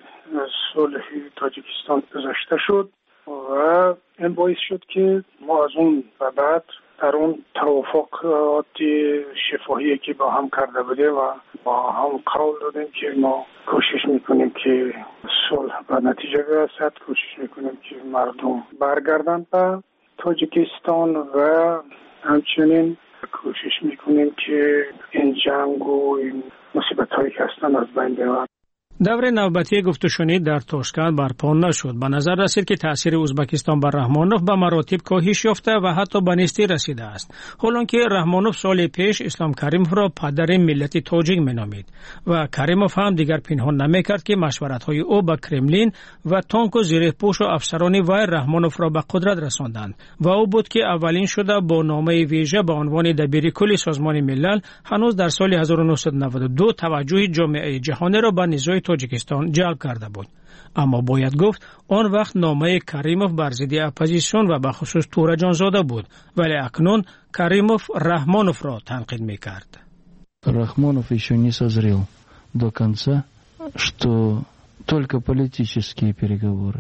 صلح تاجیکستان گذاشته شد و این باعث شد که ما از اون و بعد در اون توافقات شفاهی که با هم کرده بودیم و با هم قول دادیم که ما کوشش میکنیم که صلح و نتیجه برسد، کوشش میکنیم که مردم برگردن به تاجیکستان و همچنین کوشش میکنیم که این جنگ و این مصیبت هایی که هستن از بین ببرد. دور نوبتی گفت و شنید در تاشکند برپا نشد. به نظر رسید که تاثیر ازبکستان بر رحمانوف به مراتب کاهش یافته و حتی به نیستی رسیده است. حالانکه رحمانوف سال پیش اسلام کریموف را پدر ملت تاجیک مینامید و کریموف هم دیگر پنهان نمیکرد که مشورت‌های او با کرملین و تانک و زیرپوش و افسران وی رحمانوف را به قدرت رساندند و او بود که اولین شده با نامه ویژه به عنوان دبیر کل سازمان ملل هنوز در سال هزار و نهصد و نود و دو توجه جامعه جهانی را به نزاع تاجیکستان جلب کرده بود. اما باید گفت آن وقت نامه کریموف بر ضد اپوزیسیون و به خصوص تورجان زاده بود، ولی اکنون کریموف رحمانوف را تنقید میکرد. Рахмонов еще не созрел до конца, что только политические переговоры.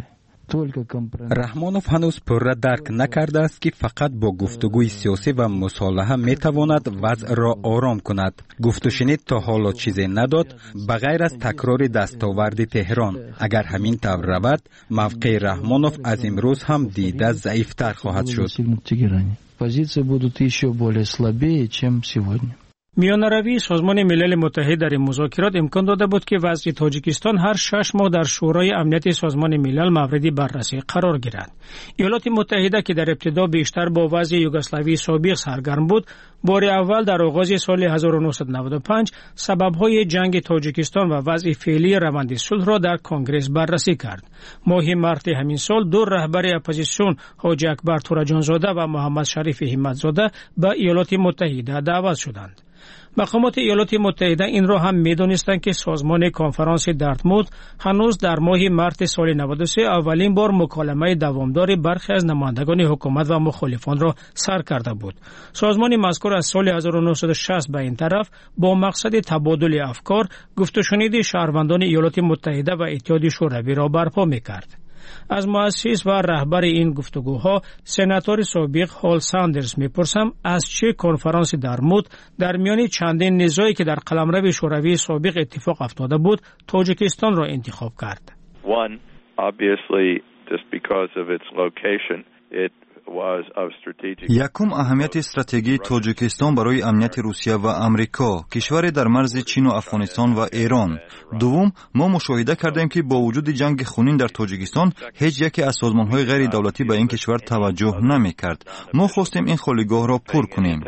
رحمانوف هنوز پوره درک نکرده است که فقط با گفتگوی سیاسی و مصالحه میتواند وضع را آرام کند. گفت و شنید تا حالا چیزی نداد بغیر از تکرار دستاورد تهران. اگر همین طور رود موقع رحمانوف از امروز هم دیده ضعیفتر خواهد شد. Позиции будут еще более слабее, чем сегодня. میانروی سازمان ملل متحد در این مذاکرات امکان داده بود که وضع تاجیکستان هر شش ماه در شورای امنیت سازمان ملل مورد بررسی قرار گیرد. ایالات متحده که در ابتدا بیشتر با وضع یوگسلاوی سابق سرگرم بود، بار اول در آغاز سال هزار و نهصد و نود و پنج سبب‌های جنگ تاجیکستان و وضع فعلی روند صلح را در کنگره بررسی کرد. ماه مارس همین سال دو رهبر اپوزیسیون حاجی اکبر تورجانزاده و محمد شریف همتزاده به ایالات متحده دعوت شدند. مقامات ایالات متحده این را هم می‌دانستند که سازمان کنفرانس دارتموت هنوز در ماه مارس سال نود و سه اولین بار مکالمه دوامدار برخی از نمایندگان حکومت و مخالفان را سر کرده بود. سازمان مذکور از سال هزار و نهصد و شصت به این طرف با مقصد تبادل افکار گفت و شنید شهروندان ایالات متحده و اتحاد شوروی را برپا می‌کرد. از مؤسس و رهبر این گفتگوها سناتور سابق هال ساندرز میپرسم از چه کنفرانس دارتموت در میان چندین نزاعی که در قلمرو شوروی سابق اتفاق افتاده بود تاجیکستان را انتخاب کرد. One, obviously, just because of its location, it یکم اهمیت استراتژی تاجیکستان برای امنیت روسیه و امریکا، کشور در مرز چین و افغانستان و ایران. دوم، ما مشاهده کردیم که با وجود جنگ خونین در تاجیکستان هیچ یکی از سازمان‌های غیر دولتی به این کشور توجه نمی‌کرد. ما خواستیم این خالیگاه را پر کنیم.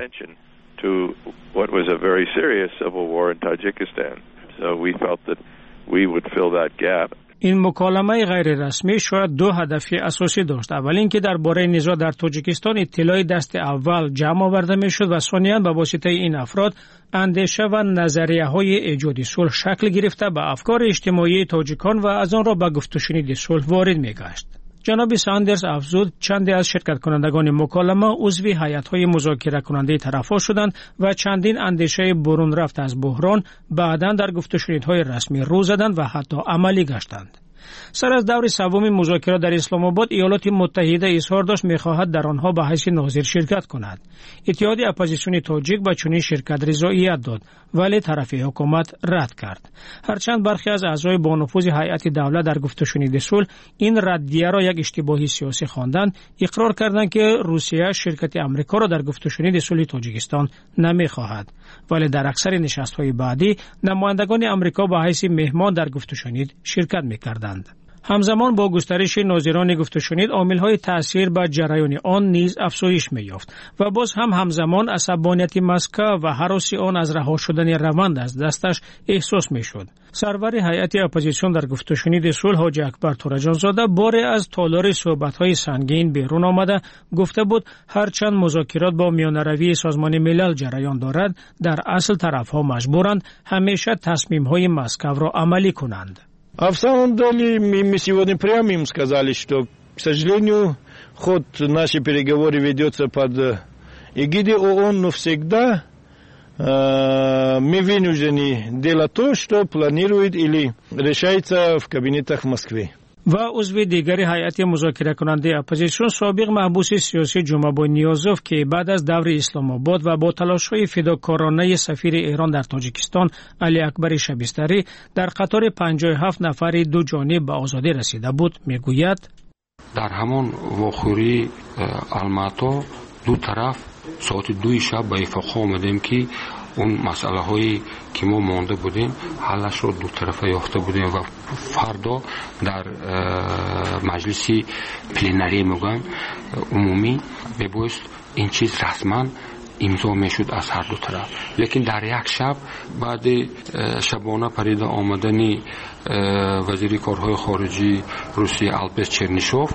این مکالمه غیر رسمی شاید دو هدف اساسی داشت. اول اینکه درباره نزاع در تاجیکستان اطلاع دست اول جمع آورده میشد و ثانیاً به واسطه این افراد اندیشه و نظریه‌های ایجاد صلح شکل گرفته به افکار اجتماعی تاجیکان و از آن را به گفت و شنید صلح وارد می‌گشت. جناب ساندرز افزود چندی از شرکت کنندگان مکالمه عضو هیئت‌های مذاکره کننده طرف‌ها شدند و چندین اندیشه برون رفت از بحران بعداً در گفت و شنیدهای رسمی رو زدند و حتی عملی گشتند. سر از دور سوم مذاکرات در اسلام آباد ایالات متحده اظهار داشت می‌خواهد در آنها به حیث ناظر شرکت کند. اتحاد اپوزیسیون تاجیک به چنین شرکت رضایت داد ولی طرف حکومت رد کرد. هرچند برخی از اعضای با نفوذ هیئت دولت در گفت و شنید صلح این ردیه را یک اشتباهی سیاسی خواندند، اقرار کردند که روسیه شرکت آمریکا را در گفت و شنید صلح تاجیکستان نمی‌خواهد، ولی در اکثر نشست‌های بعدی نمایندگان آمریکا به حیث مهمان در گفت و شنید شرکت می‌کردند. همزمان با گسترش ناظران گفت و شنید عامل‌های تأثیر بر جریان آن نیز افزایش می‌یافت و باز هم همزمان عصبانیت مسکو و هراس آن از رها شدن روند از دستش احساس می‌شد. سرور هیئت اپوزیسیون در گفت و شنید صلح حاجی اکبر تورجانزاده باره از تالار صحبت‌های سنگین بیرون آمده گفته بود هرچند مذاکرات با میانروی سازمان ملل جریان دارد در اصل طرف‌ها مجبورند همیشه تصمیم‌های مسکو را عملی کنند. А в самом деле мы сегодня прямо им сказали, что, к сожалению, ход нашей переговоры ведется под эгидой ООН, но всегда э, мы вынуждены делать то, что планирует или решается в кабинетах в Москве. و عضو دیگری هیئت مذاکره کننده اپوزیسیون سابق محبوس سیاسی جمعه نیازوف که بعد از دور اسلام آباد و با تلاش‌های فداکارانه سفیر ایران در تاجیکستان علی اکبر شبستری در قطار پنجاه و هفت نفر دو جانب به آزادی رسیده بود میگوید در همان واخوری الماتا دو طرف ساعت دو شب به اتفاق آمدیم که اون مسئله هایی که ما مانده بودیم حلش رو دو طرفه یافته بودیم و فردا در مجلس پلنری میگن عمومی ببایست این چیز رسما امضا میشد از هر دو طرف. لیکن در یک شب بعد شبانه پرید آمدن وزیر کارهای خارجی روسیه البس چرنیشوف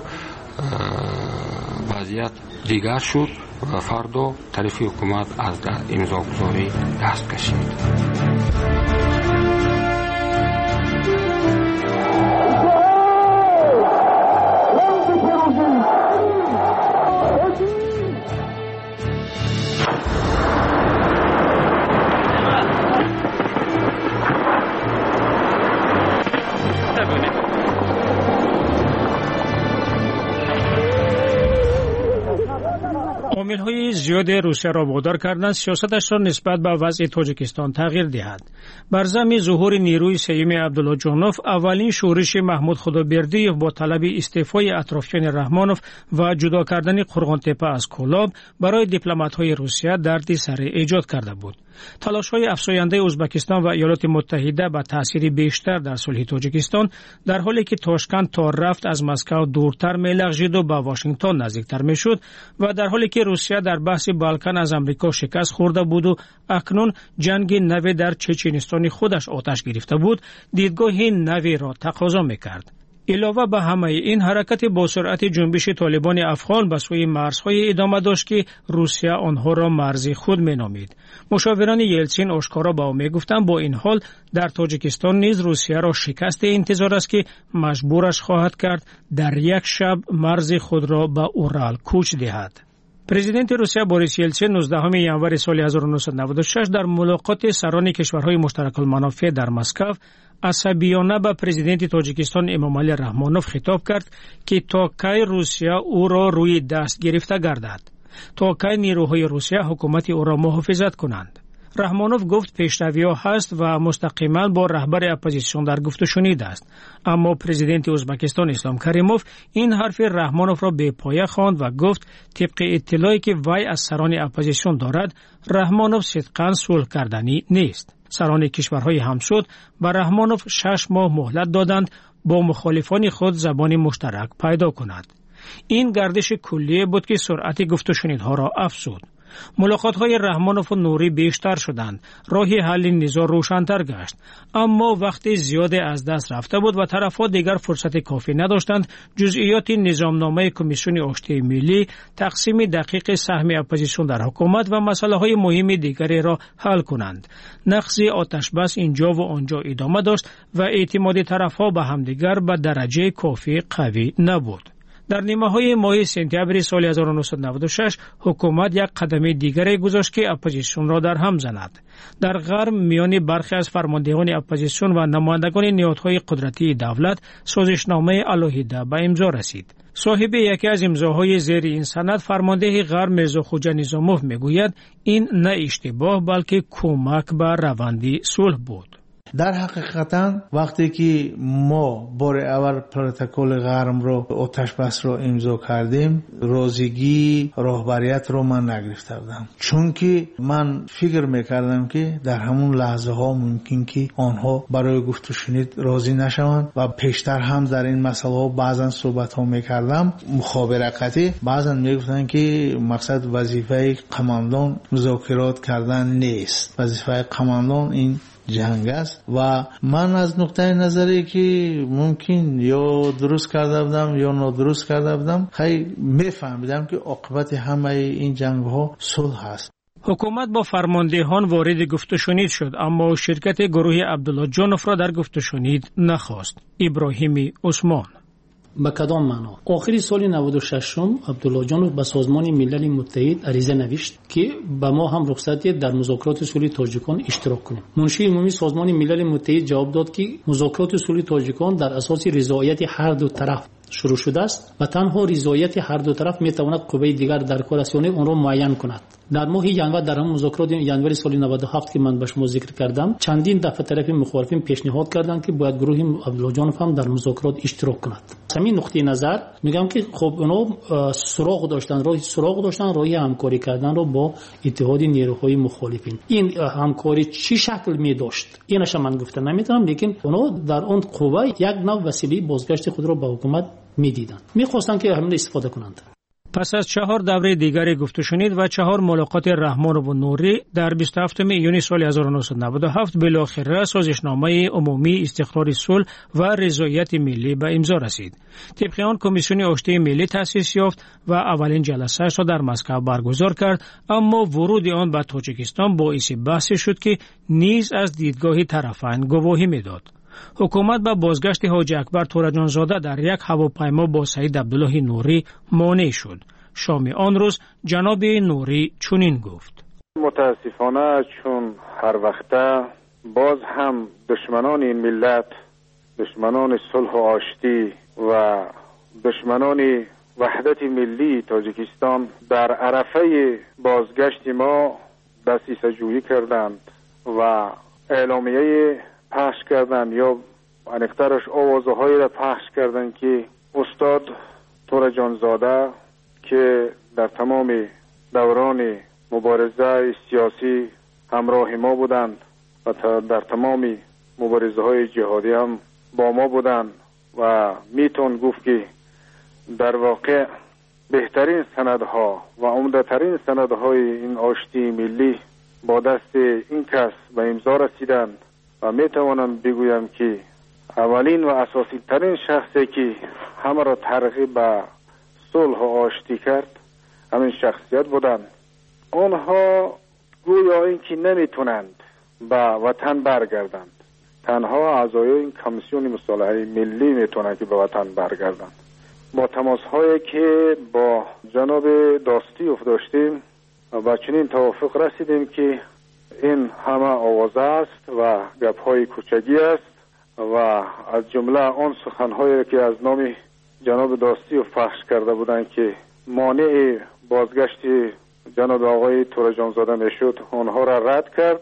وضعیت دیگر شد و فردا طرف حکومت از امضاگذاری دست کشید. عامل‌های زیاد روسیه را وادار کردند سیاستش را نسبت به وضع تاجیکستان تغییر دهد. بر ضمن ظهور نیروی سیوم عبدالله جانوف، اولین شورش محمود خدابردیوف با طلب استعفای اطرافیان رحمانوف و جدا کردن قرغان‌تپه از کولاب برای دیپلمات‌های روسیه دردی سر ایجاد کرده بود. تلاش‌های افزاینده ازبکستان و ایالات متحده به تأثیر بیشتر در صلح تاجیکستان، در حالی که تاشکند تا رفت از مسکو دورتر می‌لغزید و به واشنگتن نزدیکتر می‌شد و در حالی که روسیه در بحث بالکان از امریکا شکست خورده بود و اکنون جنگ نوی در چچنستان خودش آتش گرفته بود، دیدگاه نوی را تقاضا می‌کرد. علاوه بر همه این، حرکت با سرعت جنبش طالبان افغان به سوی مرزهای ادامه داشت که روسیه آنها را مرز خود مینامید. مشاوران یلتسین آشکارا به او میگفتند با این حال در تاجیکستان نیز روسیه را شکست انتظار است که مجبورش خواهد کرد در یک شب مرز خود را به اورال کوچ دهد. پرزیدنت روسیه بوریس یلتسین نوزدهم ژانویه سال هزار و نهصد و نود و شش در ملاقات سران کشورهای مشترک المنافع در مسکو عصبیانه به پرزیدنت تاجیکستان امامعلی رحمانوف خطاب کرد که تا کی روسیه او را روی دست گرفته گردد، تا کی نیروهای روسیه حکومت او را محافظت کنند. رحمانوف گفت پیشروی‌ها هست و مستقیما با رهبر اپوزیسیون در گفت و شنید است، اما پرزیدنت ازبکستان اسلام کریموف این حرف رحمانوف را بی پایه خواند و گفت طبق اطلاعی که وی از سران اپوزیسیون دارد، رحمانوف صدقاً صلح کردنی نیست. سران کشورهای همسود به رحمانوف شش ماه مهلت دادند با مخالفان خود زبان مشترک پیدا کند. این گردش کلیه بود که سرعت گفت و شنیدها را افزود. ملاقات‌های رحمانوف و نوری بیشتر شدند، راه حل نزاع روشن‌تر گشت، اما وقتی زیاد از دست رفته بود و طرف‌ها دیگر فرصت کافی نداشتند جزئیات نظامنامه کمیسیون آشتی ملی، تقسیم دقیق سهم اپوزیسیون در حکومت و مسائل مهم دیگری را حل کنند. نقض آتش بس اینجا و آنجا ادامه داشت و اعتماد طرف‌ها به همدیگر به درجه کافی قوی نبود. در نیمه‌های ماه سپتامبر سال هزار و نهصد و نود و شش حکومت یک قدم دیگری گذاشت که اپوزیسیون را در هم زند. در غرب میان برخی از فرماندهان اپوزیسیون و نمایندگان نهادهای قدرتی دولت سازشنامه علیحده به امضا رسید. صاحب یکی از امضاهای زیر این سند فرمانده غرب میرزا خوجا نظاموف میگوید این نه اشتباه بلکه کمک به روند صلح بود. در حقیقتا وقتی که ما بار اول پروتکل غرم رو آتش بس رو امضا کردیم، روزگی راهبریت رو من نگرفته بودم، چون که من فکر میکردم که در همون لحظه ها ممکن که آنها برای گفت و شنید راضی نشوند و پیشتر هم در این مسئله ها بعضا صحبت ها میکردم مخابراتی، بعضا میگفتن که مقصد وظیفه قماندان مذاکرات کردن نیست، وظیفه قماندان این جنگ است و من از نقطه نظری که ممکن یا درست کرده بودم یا نادرست کرده بودم خیلی میفهمیدم که عاقبت همه این جنگ ها صلح است. حکومت با فرماندهان وارد گفت و شنید شد، اما شرکت گروه عبدالله جانوف را در گفت و شنید نخواست. ابراهیم عثمان: به کدام معنا؟ آخر سال نود و شش عبدالله جانوف به سازمان ملل متحد عریضه نوشت که به ما هم رخصت در مذاکرات صلح تاجیکستان اشتراک کنیم. منشی عمومی سازمان ملل متحد جواب داد که مذاکرات صلح تاجیکستان در اساس رضایت هر دو طرف شروع شده است و تنها رضایت هر دو طرف می تواند قوه دیگر در کار رسانی آن را معین کند. در ماه ژانویه در هم مذاکرات ژانویه سال نود و هفت که من به شما ذکر کردم، چندین دفعه طرف مخالفین پیشنهاد کردند که باید گروه عبدالله جانوف هم در مذاکرات اشتراک کند. همین نقطه نظر میگم که خب اونا سراغ داشتن، راه سراغ داشتن راه همکاری کردن رو با اتحاد نیروهای مخالفین. این همکاری چی شکل می داشت اینش من گفتن نمیتونم، لیکن اونا در اون قوه یک نوع وسیله بازگشت خود را به حکومت میدیدند، میخواستن که همین استفاده کنند. پس از چهار دوره دیگری گفت و شنید و چهار ملاقات رحمانوف و نوری در بیست و هفتم ژانویه سال هزار و نهصد و نود و هفت بالاخره سازشنامه عمومی استقرار صلح و رضایت ملی به امضا رسید. طبق آن کمیسیون آشتی ملی تأسیس یافت و اولین جلسه را در مسکو برگزار کرد، اما ورود آن به تاجیکستان باعث بحث شد که نیز از دیدگاه طرفین گواهی میداد. حکومت به بازگشت حاجی اکبر تورجان زاده در یک هواپیما با سید عبدالله نوری مانع شد. شام آن روز جناب نوری چنین گفت: متاسفانه چون هر وقته باز هم دشمنان این ملت، دشمنان صلح و آشتی و دشمنان وحدت ملی تاجیکستان در عرفه بازگشت ما دستیسه جویی کردند و اعلامیه پخش کردند یا انکترش آوازهایی را پخش کردند که استاد تورا جانزاده که در تمام دوران مبارزه سیاسی همراه ما بودند و در تمام مبارزه های جهادی هم با ما بودند و میتون گفت که در واقع بهترین سندها و عمده‌ترین سندهای این آشتی ملی با دست این کس به امضا رسیدند و میتوانم بگویم که اولین و اساسی ترین شخصی که همه را ترغیب به صلح و آشتی کرد همین شخصیت بودند. آنها گویا اینکه نمیتونند به وطن برگردند، تنها اعضای این کمیسیون مصالحه ملی میتونند که به وطن برگردند. با تماس هایی که با جناب داستی داشتیم و چنین توافق رسیدیم که این همه آوازه است و گپ های کوچگی است و از جمله آن سخن هایی که از نام جناب داستی پخش کرده بودند که مانع بازگشت جناب آقای تورا جانزاده میشد آنها را رد کرد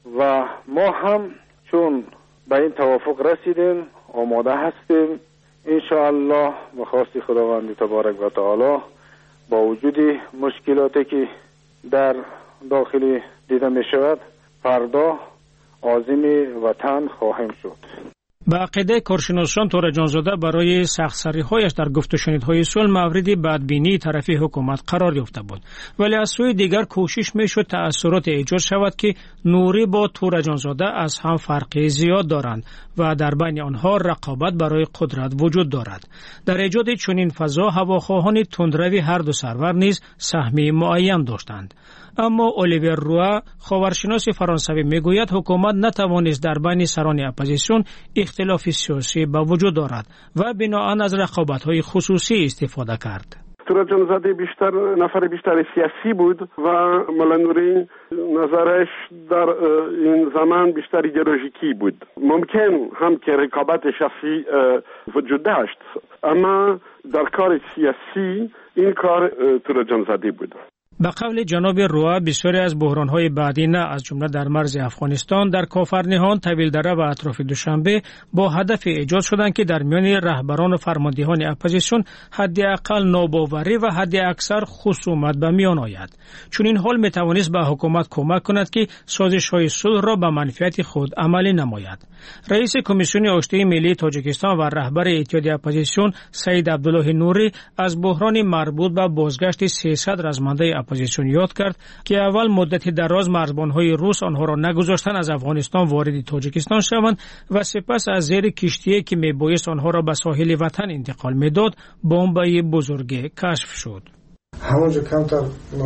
و ما هم چون به این توافق رسیدیم آماده هستیم انشاءالله به خواست خداوند تبارک و تعالی با وجود مشکلاتی که در داخل دیده می شود فردا عازم وطن خواهیم شد. به عقیده کارشناسان تورا جانزاده برای سخت‌سری‌هایش در گفت و شنیدهای صلح مورد بدبینی طرفی حکومت قرار یافته بود، ولی از سوی دیگر کوشش میشد تأثیرات ایجاد شود که نوری با تورا جانزاده از هم فرقی زیاد دارند و در بین آنها رقابت برای قدرت وجود دارد. در ایجاد چنین فضا هواخواهان تندروی هر دو سرور نیز سهمی معین داشتند. اما الیور روا خاورشناس فرانسوی میگوید حکومت نتوانست در بین سران اپوزیسیون اختلاف سیاسی به وجود دارد و بناهن از رقابت‌های خصوصی استفاده کرد. تورا جانزاده بیشتر نفر بیشتر سیاسی بود و ملا نوری نظرش در این زمان بیشتر ایدئولوژیکی بود. ممکن هم که رقابت شخصی وجود داشت اما در کار سیاسی این کار تورا جانزاده بود. به قول جناب روا بسیاری از بحران‌های بعدی نه از جمله در مرز افغانستان در کافرنهان، طویلدره و اطراف دوشنبه با هدف ایجاد شدند که در میان رهبران و فرماندهان اپوزیسیون حداقل ناباوری و حداکثر خصومت به میان آید. چون این حال میتوانست به حکومت کمک کند که سازش‌های صلح را به منفعت خود عملی نماید. رئیس کمیسیون آشتی ملی تاجیکستان و رهبر اتحاد اپوزیسیون سید عبدالله نوری از بحران مربوط به بازگشت سیصد رزمنده اپوزیسیون یاد کرد که اول مدت دراز مرزبان‌های روس آنها را نگذاشتند از افغانستان وارد تاجیکستان شوند و سپس از زیر کشتی که میبایست آنها را به ساحل وطن انتقال میداد بمبای بزرگ کشف شد. همونجا کمتر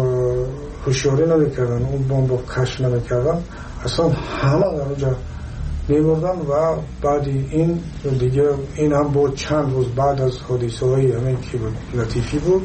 هوشیاری نمیکردن، اون بمب کشف نمیکردن، اصلا همه در اونجا میبردن و بعد این دیگه این هم بود چند روز بعد از حادثه های همین که لطیفی بود.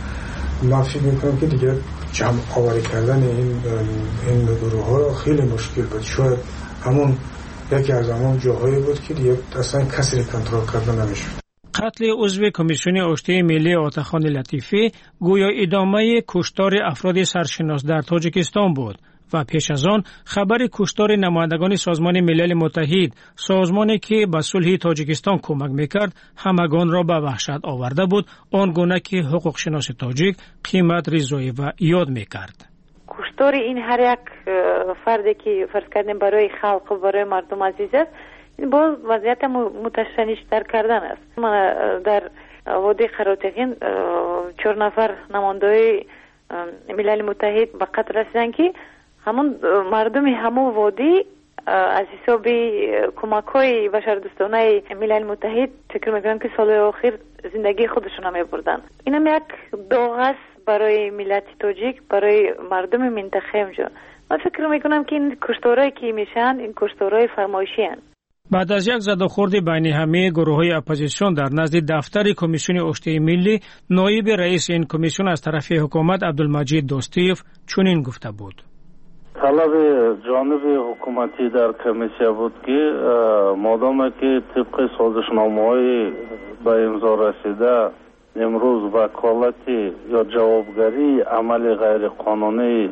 من فکر میکنم که دیگه جمع آوری کردن این این گروه ها خیلی مشکل بود. شاید همون یکی از همون جاهایی بود که دیگه اصلا کسی کنترل کردن نمیشد. قتل عضو کمیسیون آشتی ملی آتاخان لطیفی گویا ادامه کشتار افراد سرشناس در تاجیکستان بود و پیش از آن خبر کشتار نمایندگان سازمان ملل متحد، سازمانی که به صلح تاجیکستان کمک میکرد، همگان را به وحشت آورده بود، آنگونه که حقوق شناس تاجیک قیمت رضایی و یاد میکرد. کشتار این هر یک فردی که فرض کردیم برای خلق و برای مردم عزیز است، این باز وضعیت متشنج‌تر کردن است. من در وادی قراتگین چهار نفر نماینده ملل متحد به قتل رسیدن که همون مردم همون وادی از حساب کمک های بشردوستانه ملل متحد فکر میکنم که سال آخر زندگی خودشون هم میبردن. اینم یک داغ است برای ملت تاجیک، برای مردم منطقه اونجا. من فکر میکنم که این کشتارهایی که میشن این کشتارهای فرمایشی هستند. بعد از یک زد و خورد بین همه گروه‌های اپوزیسیون در نزد دفتر کمیسیون آشتی ملی، نایب رئیس این کمیسیون از طرف حکومت عبدالمجید دوستیف چنین گفته بود: طلب جانب حکومتی در کمیسیون بود که مادام که طبق سازشنامه‌های به امضا رسیده امروز وکالتی یا جوابگری عمل غیر قانونی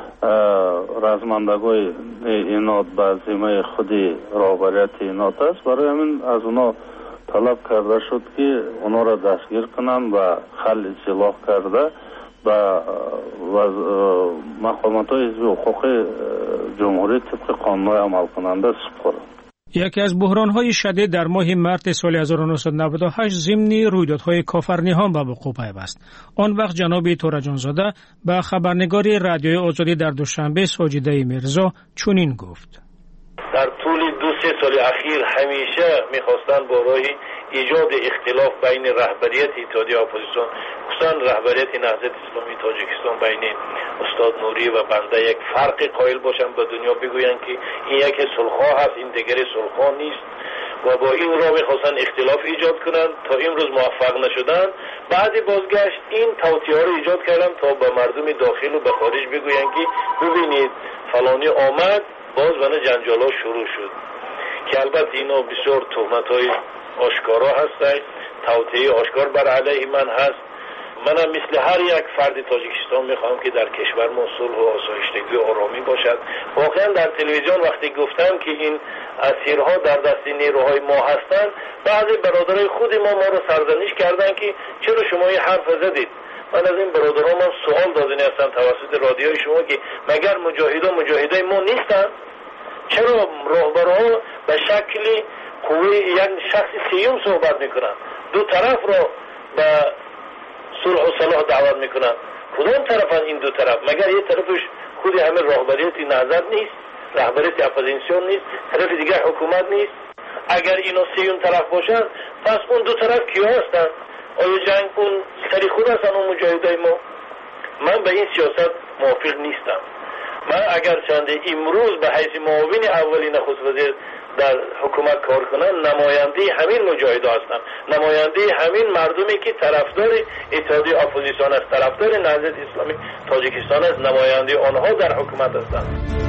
رزمندگوی اینات به ذمه خودی راهبریت اینات است. برای همین از اونا طلب کرده شد که اونا را دستگیر کنند و خل اصلاح کرده به مقامات های حزب حقوق جمهوری طبق قانون عمل کننده سپرد. یکی از بحران‌های شدید در ماه مارس سال هزار و نهصد و نود و هشت ضمن رویدادهای کافرنیان به وقوع پیوست. آن وقت جناب تورجانزاده به خبرنگاری رادیوی آزادی در دوشنبه ساجده میرزا چنین گفت: در طول دو سه سال اخیر همیشه می‌خواستند با راه ایجاد اختلاف بین رهبریت اتحادیه اپوزیسیون خصوصا رهبریت نهضت اسلامی تاجیکستان بین استاد نوری و بنده یک فرق قائل باشند، به دنیا بگویند که این یکی صلح‌خواه است، این دیگری صلح‌خواه نیست و با این راه می‌خواستند اختلاف ایجاد کنند. تا امروز موفق نشدند. بعد بازگشت این توطئه‌ها رو ایجاد کردند تا به مردم داخل و به خارج بگویند که ببینید فلانی آمد، باز بنا جنجال ها شروع شد که البته اینا بسیار تهمت‌های آشکارا هستند، توطئه آشکار بر علیه من هست. منم مثل هر یک فرد تاجیکستان میخوام که در کشور ما صلح و آسایشتگی و آرامی باشد. واقعا در تلویزیون وقتی گفتم که این اسیرها در دست نیروهای ما هستند، بعضی برادرای خود ما ما رو سرزنش کردند که چرا شما این حرف زدید. من از این برادران من سوال دادنی هستم توسط رادیوی شما که مگر مجاهدان مجاهدای ما نیستن؟ چرا راهبرها به شکل قوی یک شخص سیوم صحبت میکنن، دو طرف را به صلح و صلاح دعوت میکنن؟ کدام طرفن این دو طرف؟ مگر یک طرفش خود همه راهبریت نهضت نیست، رهبریت اپوزیسیون نیست، طرف دیگر حکومت نیست؟ اگر اینا سیوم طرف باشن پس اون دو طرف کیا هستن؟ آیا جنگ اون سری خود هستن اون مجاهدای ما؟ من به این سیاست موافق نیستم. من اگر چنده امروز به حیث معاون اولی نخست وزیر در حکومت کار کنن، نماینده همین مجاهدا هستن، نماینده همین مردمی که طرفدار اتحادیه اپوزیسیون است، طرفدار نهضت اسلامی تاجیکستان است، نماینده آنها در حکومت هستند.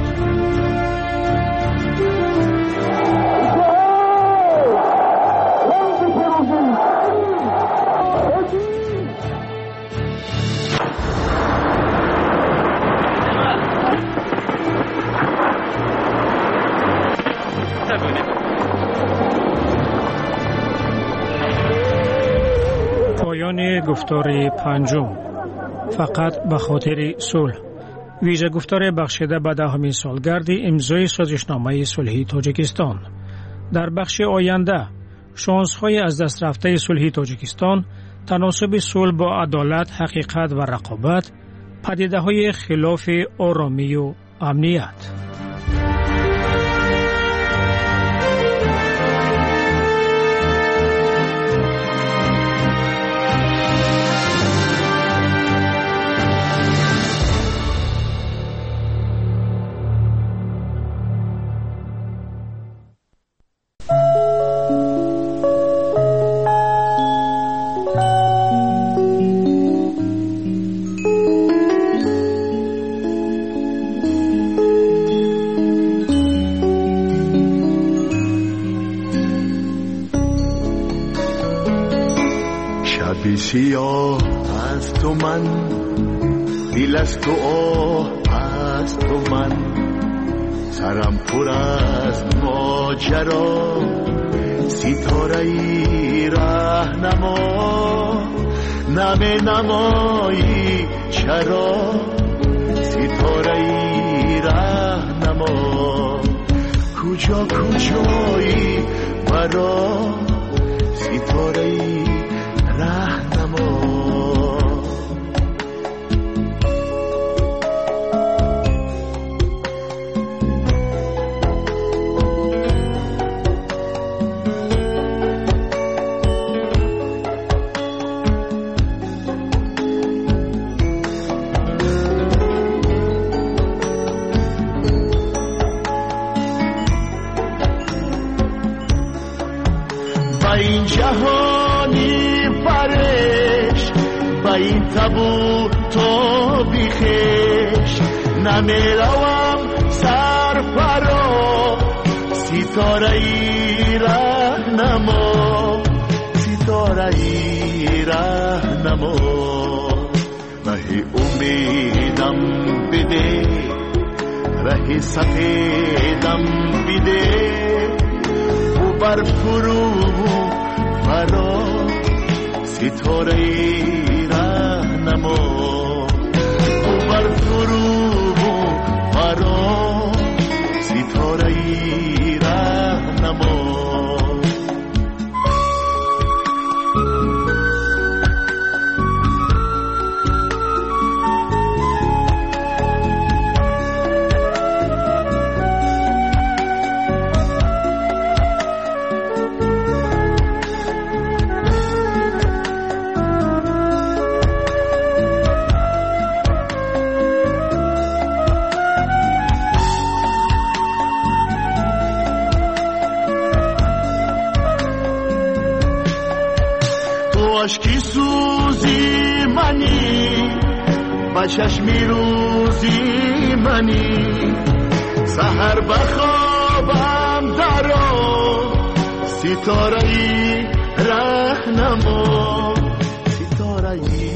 پایان گفتار پنجم، فقط به خاطر صلح، ویژه گفتار بخشیده به دهمین سالگرد امضای سازشنامه صلحی تاجیکستان. در بخش آینده شانس‌های از دست رفته صلحی تاجیکستان، تناسب صلح با عدالت، حقیقت و رقابت، پدیده‌های خلاف آرامی و امنیت. سیاه از تو من، دل از تو آه از تو من، سرم پر از ماجرا، ستاره ای رهنما، نم نمایی چرا، ستاره ای رهنما، کجا کجایی برا، ستاره ای رهنما. با این جهانی فرش، با این تبو تو بیخش، نمیروم سر فرا، ستاره ای رهنما، ستاره ستاره ای راهنما ره امیدم بده ره سفیدم بده او بر فرو فرا ستاره ای راهنما او بر فرو فرا ستاره ای راهنما عشقی سوزی منی با چشمی روزی منی سحر بخوابم درو ستاره ای رهنما ستاره ای